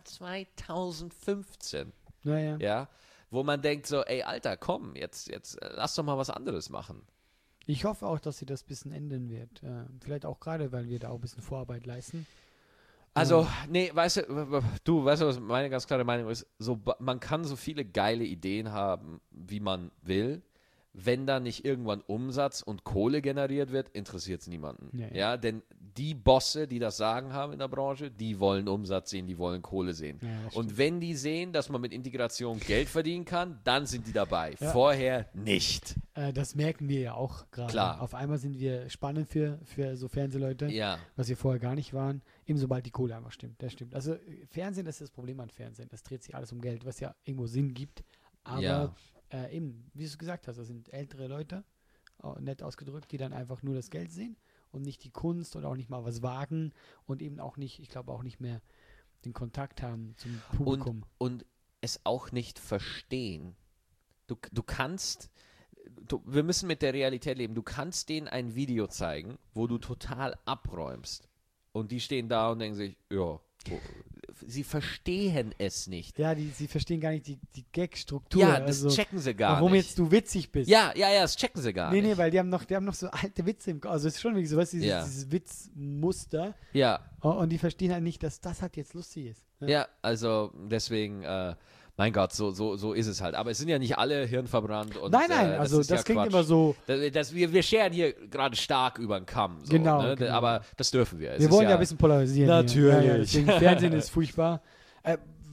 2015. Ja. Ja, wo man denkt so, ey, Alter, komm, jetzt lass doch mal was anderes machen. Ich hoffe auch, dass sie das ein bisschen ändern wird. Vielleicht auch gerade, weil wir da auch ein bisschen Vorarbeit leisten. Also, nee, weißt du, was meine ganz klare Meinung ist? So, man kann so viele geile Ideen haben, wie man will. Wenn da nicht irgendwann Umsatz und Kohle generiert wird, interessiert es niemanden. Ja, denn die Bosse, die das Sagen haben in der Branche, die wollen Umsatz sehen, die wollen Kohle sehen. Ja, und wenn die sehen, dass man mit Integration Geld verdienen kann, dann sind die dabei. Ja. Vorher nicht. Das merken wir ja auch gerade. Klar. Auf einmal sind wir spannend für so Fernsehleute, Ja. was wir vorher gar nicht waren, eben sobald die Kohle einfach stimmt. Das stimmt. Also Fernsehen, das ist das Problem an Fernsehen. Das dreht sich alles um Geld, was ja irgendwo Sinn gibt. Aber Ja. Eben, wie du gesagt hast, das sind ältere Leute, nett ausgedrückt, die dann einfach nur das Geld sehen und nicht die Kunst oder auch nicht mal was wagen und eben auch nicht, ich glaube auch nicht mehr den Kontakt haben zum Publikum. Und es auch nicht verstehen. Du kannst, wir müssen mit der Realität leben, du kannst denen ein Video zeigen, wo du total abräumst. Und die stehen da und denken sich, ja, sie verstehen es nicht. Ja, sie verstehen gar nicht die Gag-Struktur. Ja, das also, checken sie gar warum nicht. jetzt du witzig bist. Ja, das checken sie gar nicht. Nee, weil die haben noch so alte Witze im Kopf. Also es ist schon wie so, weißt du, dieses Witzmuster. Ja, Und die verstehen halt nicht, dass das halt jetzt lustig ist. ja, also deswegen, mein Gott, so ist es halt. Aber es sind ja nicht alle hirnverbrannt. Und, Nein, also ist ja das klingt Quatsch. immer so. Wir scheren hier gerade stark über den Kamm. So, Genau, ne? genau. Aber das dürfen wir. Es Wir ist wollen ja ein bisschen polarisieren. Natürlich. Hier. Deswegen Fernsehen ist furchtbar.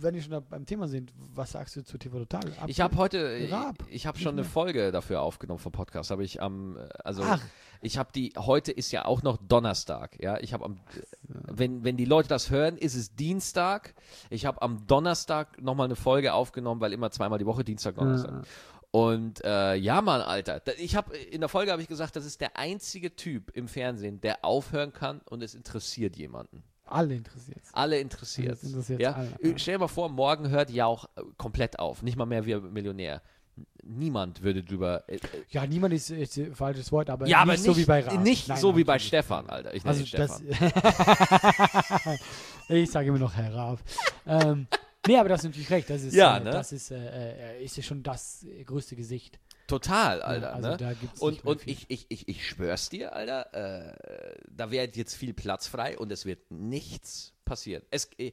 wenn wir schon beim Thema sind, was sagst du zu TV Total? Ich habe heute, Raab. ich habe schon eine Folge dafür aufgenommen vom Podcast, habe ich Ach. ich habe heute ist ja auch noch Donnerstag, ja, ich habe wenn die Leute das hören, ist es Dienstag, ich habe am Donnerstag nochmal eine Folge aufgenommen, weil immer zweimal die Woche, Dienstag, Donnerstag. Und ja, Mann, Alter, in der Folge habe ich gesagt, das ist der einzige Typ im Fernsehen, der aufhören kann und es interessiert jemanden. Alle interessiert. Alle interessiert. Das interessiert Ja? alle. Stell dir mal vor, morgen hört Jauch komplett auf. Nicht mal mehr wie Millionär. Niemand würde drüber. Ja, niemand ist ein falsches Wort, aber ja, nicht aber so wie bei Raab. Nicht Nein, so wie bei natürlich. Stefan, Alter. Ich nenne ihn Stefan. Ich sage immer noch Herr Raab. Nee, aber das ist natürlich recht. Das ist, Ja, ne? das ist ja schon das größte Gesicht. Total, Alter. Ja, also ne? da gibt's Und nicht mehr viel. ich schwör's dir, Alter, da wäre jetzt viel Platz frei und es wird nichts passieren.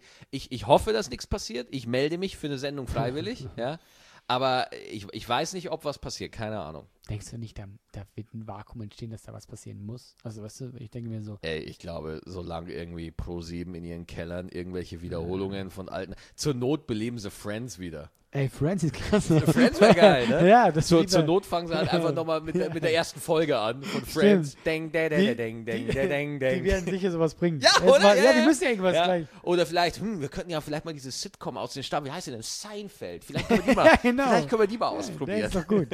Ich hoffe, dass nichts passiert. Ich melde mich für eine Sendung freiwillig, ja. Aber ich weiß nicht, ob was passiert. Keine Ahnung. Denkst du nicht, da wird ein Vakuum entstehen, dass da was passieren muss? Also, weißt du, ich denke mir so. Ey, ich glaube, solange irgendwie Pro7 in ihren Kellern irgendwelche Wiederholungen von alten. Zur Not beleben sie Friends wieder. Ey, Friends ist krass. Friends wäre geil, ne? Ja, das Zur lieber- Not fangen sie halt einfach nochmal mit der ersten Folge an von Friends. Deng, deng, deng, deng, deng, deng, Die deng. werden sicher sowas bringen. Ja, Jetzt oder? Mal, Ja, die ja. müssen ja irgendwas Ja. gleich. Oder vielleicht, wir könnten ja vielleicht mal dieses Sitcom aus den Staaten, wie heißt die denn? Seinfeld. Vielleicht können wir die mal, Ja, genau. vielleicht können wir die mal Der ausprobieren. ist doch gut.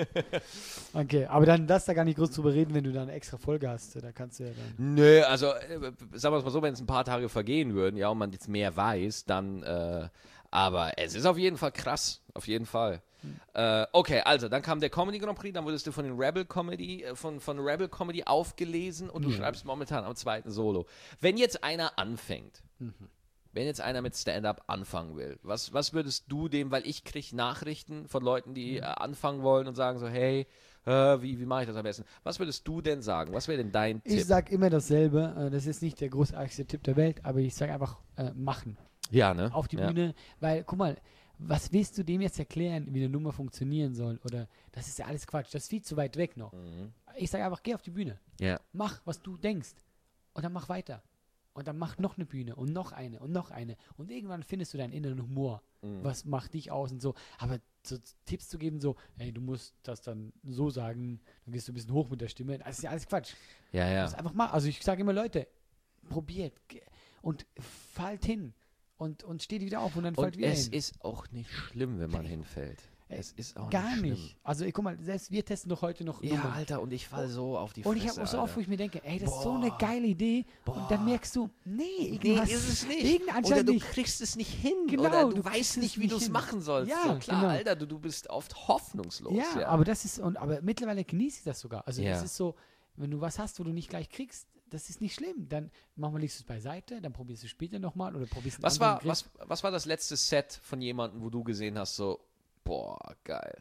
Okay, aber dann lass da gar nicht groß drüber reden, wenn du da eine extra Folge hast. Da kannst du ja dann. Nö, also sagen wir es mal so, wenn es ein paar Tage vergehen würden, ja, und man jetzt mehr weiß, dann, aber es ist auf jeden Fall krass, auf jeden Fall. Okay, also, dann kam der Comedy Grand Prix, dann wurdest du von den Rebel Comedy, von Rebel Comedy aufgelesen und du schreibst momentan am zweiten Solo. Wenn jetzt einer anfängt, wenn jetzt einer mit Stand-Up anfangen will, was würdest du dem, weil ich kriege Nachrichten von Leuten, die anfangen wollen und sagen so, hey, wie mache ich das am besten? Was würdest du denn sagen? Was wäre denn dein Ich Tipp? sag immer dasselbe. Das ist nicht der großartigste Tipp der Welt, aber ich sage einfach machen. Ja, ne? Auf die ja. Bühne, weil, guck mal, was willst du dem jetzt erklären, wie eine Nummer funktionieren soll? Oder das ist ja alles Quatsch, das ist viel zu weit weg noch. Ich sage einfach, geh auf die Bühne. Ja. Mach, was du denkst. Und dann mach weiter. Und dann mach noch eine Bühne und noch eine und noch eine. Und irgendwann findest du deinen inneren Humor. Was macht dich aus und so. Aber so Tipps zu geben, so, ey, du musst das dann so sagen, dann gehst du ein bisschen hoch mit der Stimme. Das ist ja alles Quatsch. Ja, ja. Das einfach mal. Also ich sage immer, Leute, probiert und fallt hin und steht wieder auf und dann Und fallt wieder es hin. ist auch nicht schlimm, wenn man hinfällt. Es ist auch Gar nicht. nicht. Also guck mal, selbst wir testen doch heute noch Ja, Nummern. Alter, und ich fall so auf die Und Fresse, ich habe auch so oft, Alter. wo ich mir denke, ey, das ist so eine Boah. geile Idee. Und dann merkst du, nee, Nee, irgendwas ist es nicht. Irgendein Oder anscheinend du nicht. kriegst es nicht hin. Genau, oder du du kriegst weißt es nicht, wie nicht du es hin. machen sollst. Ja, so, klar, genau. Alter, du bist oft hoffnungslos. Ja, Ja, aber das ist, aber mittlerweile genieße ich das sogar. Also Ja. das ist so, wenn du was hast, wo du nicht gleich kriegst, das ist nicht schlimm. Dann legst du es beiseite, dann probierst du es später nochmal oder probierst einen was anderen war, Griff. was war das letzte Set von jemandem, wo du gesehen hast, so, boah, geil.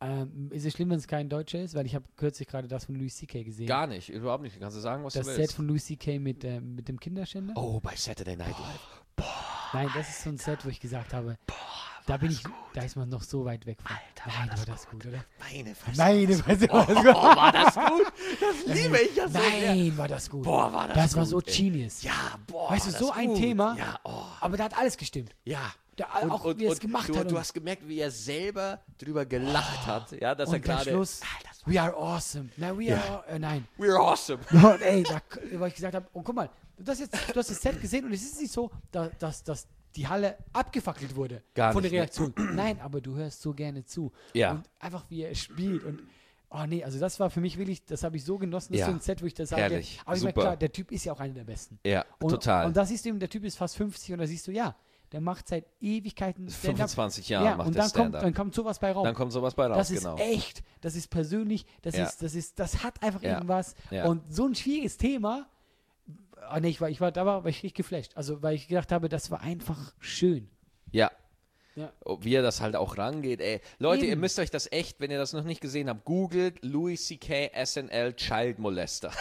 Ist es schlimm, wenn es kein Deutscher ist? Weil ich habe kürzlich gerade das von Louis C.K. gesehen. Gar nicht, überhaupt nicht. Kannst du sagen, was das du Set willst? von Louis C.K. mit dem Kinderschänder? Oh, bei Saturday Night Live. Nein, das ist so ein Set, wo ich gesagt habe, da ist man noch so weit weg von. Nein, war das gut, oder? Meine Fresse. Nein, war Oh, das gut. war das gut? Das liebe ich ja so sehr. Nein, war das gut. Boah, war das Das war gut, so ey. genius. Ja, boah. Weißt du, war so das ein gut. Thema. Ja, oh. Aber da hat alles gestimmt. Ja. Auch wie er es gemacht hat. Du hast gemerkt, wie er selber drüber gelacht hat. Ja, dass er und der gerade. Schluss, Alter, we are awesome. Na, nein. we're awesome. Und ey, wo ich gesagt habe, oh guck mal, du hast das Set gesehen und es ist nicht so, dass die Halle abgefackelt wurde Gar von der nicht, ne? Reaktion. Nein, aber du hörst so gerne zu. Ja. Und einfach wie er spielt und oh nee, also das war für mich wirklich, das habe ich so genossen, das Ja. ist so ein Set, wo ich das sage. Herrlich. Aber ich meine, Super. klar, der Typ ist ja auch einer der Besten. Ja, Und, total. Und da siehst du eben, der Typ ist fast 50 und da siehst du, ja, der macht seit Ewigkeiten Stand-up. 25 Jahre ja, macht und der dann kommt, Stand-up. dann kommt sowas bei raus. Dann kommt sowas bei raus, Das ist genau. echt, das ist persönlich, das Ja. das hat einfach Ja. irgendwas. Ja. Und so ein schwieriges Thema, nee, da war ich richtig geflasht. Also, weil ich gedacht habe, das war einfach schön. Ja. Ja. Wie er das halt auch rangeht, ey. Leute, ihr Eben. müsst euch das echt, wenn ihr das noch nicht gesehen habt, googelt Louis C.K. SNL Child Molester.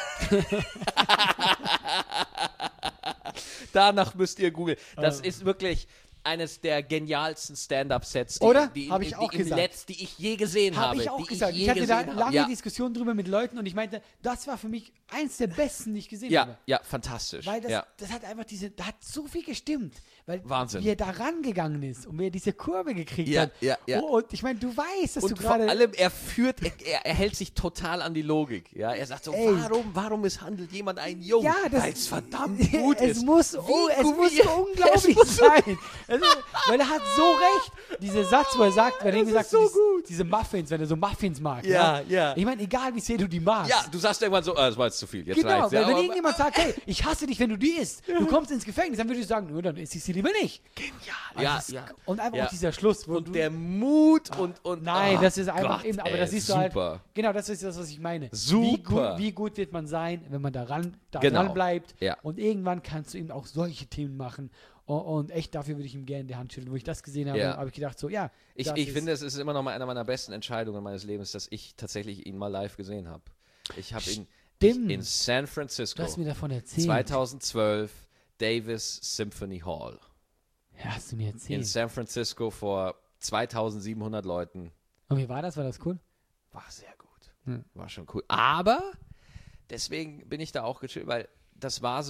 Danach müsst ihr googeln. Das ist wirklich, eines der genialsten Stand-Up-Sets, Oder? die Hab ich auch gesagt. die ich je gesehen habe. Habe ich auch die gesagt. je Ich hatte da gesehen lange habe. Diskussionen drüber mit Leuten und ich meinte, das war für mich eins der besten, die ich gesehen habe. Ja, fantastisch. Weil das, ja. das hat einfach da hat so viel gestimmt. Weil Wahnsinn. wie er da rangegangen ist und wie er diese Kurve gekriegt Ja, hat. ja. Oh, und ich meine, du weißt, dass Und du vor gerade... allem, er hält sich total an die Logik. Ja? Er sagt so, Ey. warum misshandelt jemand einen Jungen? Ja, Weil es verdammt gut es ist. Muss, es muss so unglaublich sein. Weil er hat so recht. Dieser Satz, wo er sagt, wenn er irgendwie sagt, so so diese Muffins, wenn er so Muffins mag. Ja. Ich meine, egal wie sehr du die magst. Ja, du sagst irgendwann so, das war jetzt zu viel, jetzt Genau, reicht's. weil Ja, wenn aber- irgendjemand sagt, hey, ich hasse dich, wenn du die isst, du kommst ins Gefängnis, dann würde ich sagen, nur dann isst ich sie lieber nicht. ja, Das- ja. Und einfach Ja. auch dieser Schluss, wo Und du... der Mut und Nein, oh das ist einfach Gott, eben, aber ey, das ist so super. halt, genau, das ist das, was ich meine. Super. Wie gut wird man sein, wenn man daran Genau. bleibt Ja. und irgendwann kannst du eben auch solche Themen machen und echt dafür würde ich ihm gerne die Hand schütteln. Wo ich das gesehen habe, Ja. habe ich gedacht so, ja. Ich das ist- finde, es ist immer noch mal einer meiner besten Entscheidungen meines Lebens, dass ich tatsächlich ihn mal live gesehen habe. Ich habe ihn Stimmt. in San Francisco Du hast mir davon erzählt. 2012 Davis Symphony Hall. Ja, hast du mir In erzählt. San Francisco vor 2700 Leuten. Und wie war das? War das cool? War sehr gut. Hm. War schon cool. Aber deswegen bin ich da auch gechillt, weil das war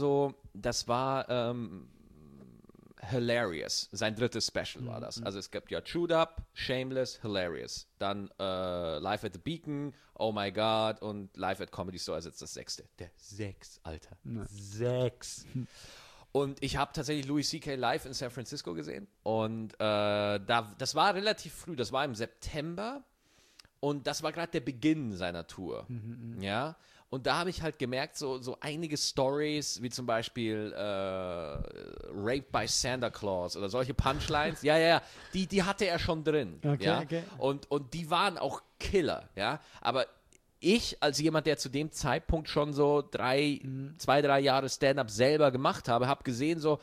hilarious. Sein drittes Special war das. Also es gibt ja Chewed Up, Shameless, Hilarious. Dann Live at the Beacon, Oh My God und Live at Comedy Store ist jetzt das 6. Der 6, Alter. 6. Und ich habe tatsächlich Louis C.K. live in San Francisco gesehen. Und das war relativ früh, das war im September. Und das war gerade der Beginn seiner Tour. Ja. Und da habe ich halt gemerkt, so einige Stories, wie zum Beispiel Raped by Santa Claus oder solche Punchlines, die hatte er schon drin. Okay, ja? okay. Und die waren auch Killer, ja. Aber ich, als jemand, der zu dem Zeitpunkt schon so 3 Jahre Stand-up selber gemacht habe gesehen, so,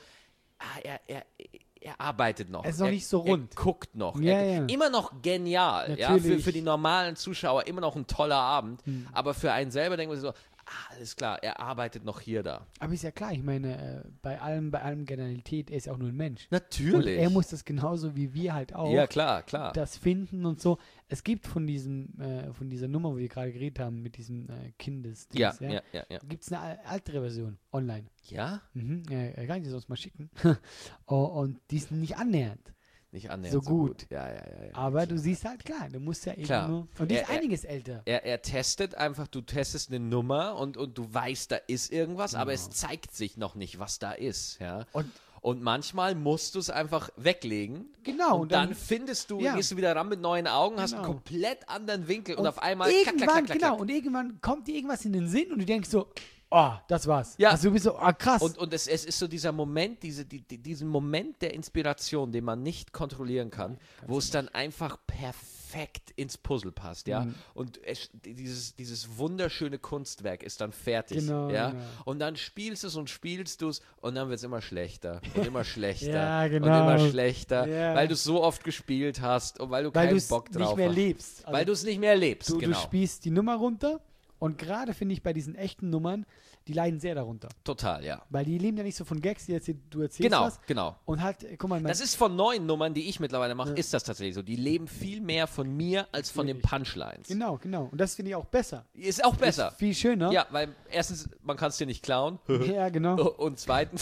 er arbeitet noch. Er ist noch nicht so rund. Er guckt noch. Ja, ja. Immer noch genial. Ja, Natürlich. für die normalen Zuschauer immer noch ein toller Abend. Aber für einen selber denkt man sich so, alles klar, er arbeitet noch hier da. Aber ist ja klar, ich meine, bei allem Genialität, er ist ja auch nur ein Mensch. Natürlich. Und er muss das genauso wie wir halt auch. Ja, klar. Das finden und so. Es gibt von dieser Nummer, wo wir gerade geredet haben, mit diesem Kindes. Ja. Gibt es eine ältere Version online. Ja? Kann ich dir sonst mal schicken. Und die ist nicht annähernd. Nicht annähernd So gut. Ja. Aber du siehst halt, klar, du musst ja eben Klar. nur. Und die ist einiges älter. Er testet einfach, du testest eine Nummer und du weißt, da ist irgendwas, aber es zeigt sich noch nicht, was da ist. Ja? Und manchmal musst du es einfach weglegen. Genau. Und dann findest du, gehst du wieder ran mit neuen Augen, hast einen Genau. komplett anderen Winkel und auf einmal irgendwann, klack. genau, und irgendwann kommt dir irgendwas in den Sinn und du denkst so, oh, das war's. Ja. Also du bist so, krass. Und es ist so dieser Moment, diesen Moment der Inspiration, den man nicht kontrollieren kann, wo es dann einfach perfekt ins Puzzle passt, ja. Und dieses wunderschöne Kunstwerk ist dann fertig, Genau, ja. genau. Und dann spielst du es und dann wird es immer schlechter und immer schlechter Ja, genau. und immer schlechter, Ja. weil du es so oft gespielt hast und weil du weil du keinen es Bock drauf nicht mehr hast. lebst. Also Weil du es nicht mehr lebst, du genau. spielst die Nummer runter und gerade finde ich bei diesen echten Nummern, die leiden sehr darunter. Total, ja. Weil die leben ja nicht so von Gags, du erzählst Genau, was. genau. Und halt, guck mal, Das ist von neuen Nummern, die ich mittlerweile mache, ist das tatsächlich so. Die leben viel mehr von mir als von den Punchlines. genau. Und das finde ich auch besser. Ist auch besser. Ist viel schöner. Ja, weil erstens, man kann es dir nicht klauen. Ja, genau. Und zweitens.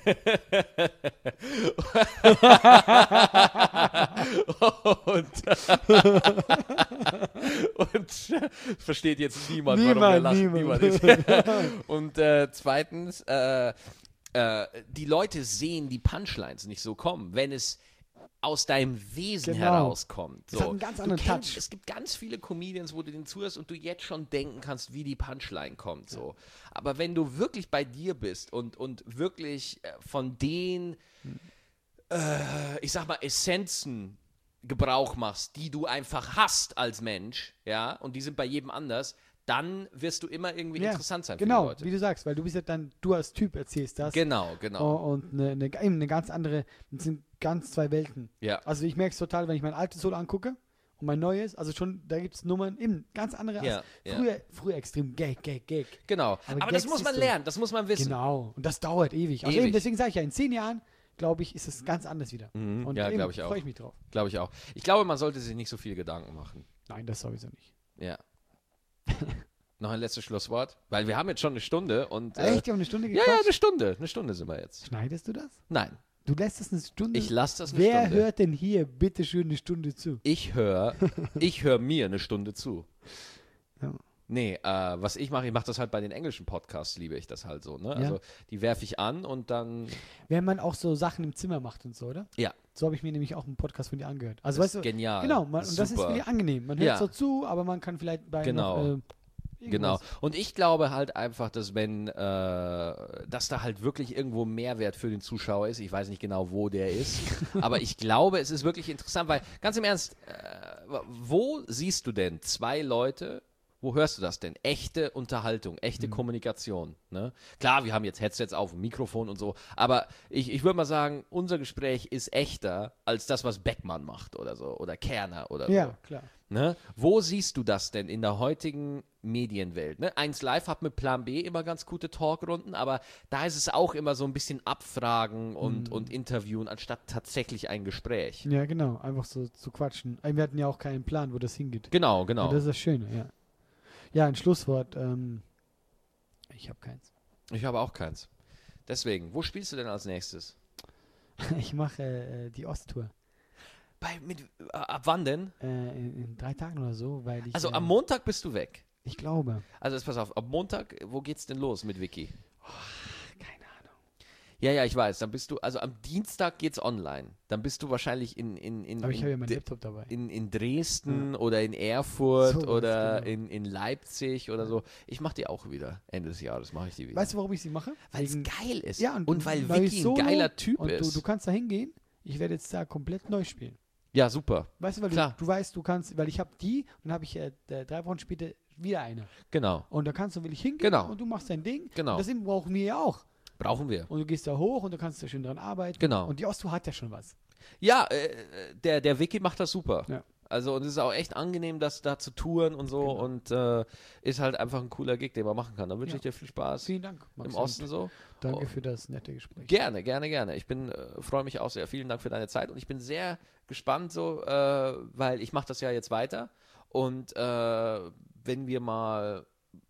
und versteht jetzt niemand, warum wir lachen. Niemand. Und zweitens, die Leute sehen die Punchlines nicht so kommen, wenn es aus deinem Wesen Genau. herauskommt. Das hat einen ganz anderen Touch. Es gibt ganz viele Comedians, wo du den zuhörst und du jetzt schon denken kannst, wie die Punchline kommt. So. Aber wenn du wirklich bei dir bist und wirklich von den, ich sag mal, Essenzen Gebrauch machst, die du einfach hast als Mensch, ja, und die sind bei jedem anders, dann wirst du immer irgendwie interessant sein für die Genau, Leute. wie du sagst, weil du bist ja dann, du als Typ erzählst das. Genau. Und eine ganz andere, das sind ganz zwei Welten. Ja. Also ich merke es total, wenn ich mein altes Solo angucke und mein neues, also schon, da gibt es Nummern eben ganz andere als früher extrem Gag. Genau. Aber das Gags muss man ist so. lernen, das muss man wissen. Genau, und das dauert ewig. Also Ewig. eben, deswegen sage ich ja, in 10 Jahren glaube ich, ist es ganz anders wieder. Und ja, glaube ich auch. freue ich mich drauf. Glaube ich auch. Ich glaube, man sollte sich nicht so viel Gedanken machen. Nein, das sowieso nicht. Ja. Noch ein letztes Schlusswort, weil wir haben jetzt schon eine Stunde und Echt? Wir haben eine Stunde ja, gequatscht? eine Stunde. Eine Stunde sind wir jetzt. Schneidest du das? Nein, Du lässt es eine Stunde? ich lasse das eine Wer Stunde. hört denn hier bitte schön eine Stunde zu? Ich höre mir eine Stunde zu. Ja. Nee, was ich mache das halt bei den englischen Podcasts, liebe ich das halt so, ne? Ja. Also die werfe ich an und dann, Wenn man auch so Sachen im Zimmer macht und so, oder? ja, So habe ich mir nämlich auch einen Podcast von dir angehört. Also das weißt ist du, genial. genau, und das ist super. wirklich angenehm. Man hört Ja. so zu, aber man kann vielleicht bei Genau. noch, Genau. irgendwas. Und ich glaube halt einfach, dass dass da halt wirklich irgendwo Mehrwert für den Zuschauer ist. Ich weiß nicht genau, wo der ist. Aber ich glaube, es ist wirklich interessant, weil, ganz im Ernst, wo siehst du denn zwei Leute, wo hörst du das denn? Echte Unterhaltung, echte Kommunikation. Ne? Klar, wir haben jetzt Headsets auf, ein Mikrofon und so, aber ich würde mal sagen, unser Gespräch ist echter als das, was Beckmann macht oder so, oder Kerner oder so. Ja, klar. Ne? Wo siehst du das denn in der heutigen Medienwelt? Ne? 1Live hat mit Plan B immer ganz gute Talkrunden, aber da ist es auch immer so ein bisschen Abfragen und Interviewen, anstatt tatsächlich ein Gespräch. Ja, genau. Einfach so zu quatschen. Wir hatten ja auch keinen Plan, wo das hingeht. Genau, Und genau. das ist das Schöne, ja. Ja, ein Schlusswort. Ich habe keins. Ich habe auch keins. Deswegen, wo spielst du denn als nächstes? Ich mache die Osttour. Ab wann denn? In 3 Tagen oder so, weil ich. Also am Montag bist du weg. Ich glaube. Also jetzt pass auf, am Montag, wo geht's denn los mit Vicky? Keine Ahnung. Ja, ich weiß. Dann bist du, also am Dienstag geht's online. Dann bist du wahrscheinlich in Aber ich habe ja meinen Laptop dabei. in Dresden oder in Erfurt Sowas, oder genau. in Leipzig oder so. Ich mache die auch wieder. Ende des Jahres mache ich die wieder. Weißt du, warum ich sie mache? weil es Wegen- geil ist. Ja, und weil neues Vicky ein Solo geiler Typ und ist. du kannst da hingehen. Ich werde jetzt da komplett neu spielen. Ja, super. Weißt du, weil Klar. du weißt, du kannst, weil ich habe die und dann habe ich 3 Wochen später wieder eine. Genau. Und da kannst du wirklich hingehen Genau. und du machst dein Ding. Genau. Und das brauchen wir ja auch. Brauchen wir. Und du gehst da hoch und du kannst da schön dran arbeiten. Genau. Und die Osttour hat ja schon was. Ja, der Vicky macht das super. Ja. Also und es ist auch echt angenehm, das da zu touren und so Genau. und ist halt einfach ein cooler Gig, den man machen kann. Da wünsche Ja. ich dir viel Spaß Vielen Dank, Max. im Osten so. Und danke Oh. für das nette Gespräch. Gerne, gerne, gerne. Ich freue mich auch sehr. Vielen Dank für deine Zeit und ich bin sehr gespannt so, weil ich mache das ja jetzt weiter und wenn wir machen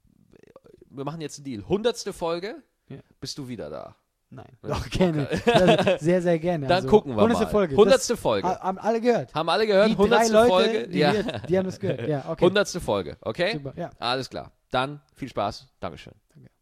jetzt einen Deal. 100. Folge, Ja. bist du wieder da. Nein, Ja, doch gerne. Also, sehr, sehr gerne. Dann gucken wir 100. mal. Folge. 100. Folge. Das haben alle gehört. Haben alle gehört? Die 100. 3 Leute, Folge. die, Ja. die haben das gehört. Ja, okay. 100. Folge, okay? Super, ja. Alles klar. Dann viel Spaß. Dankeschön. Danke.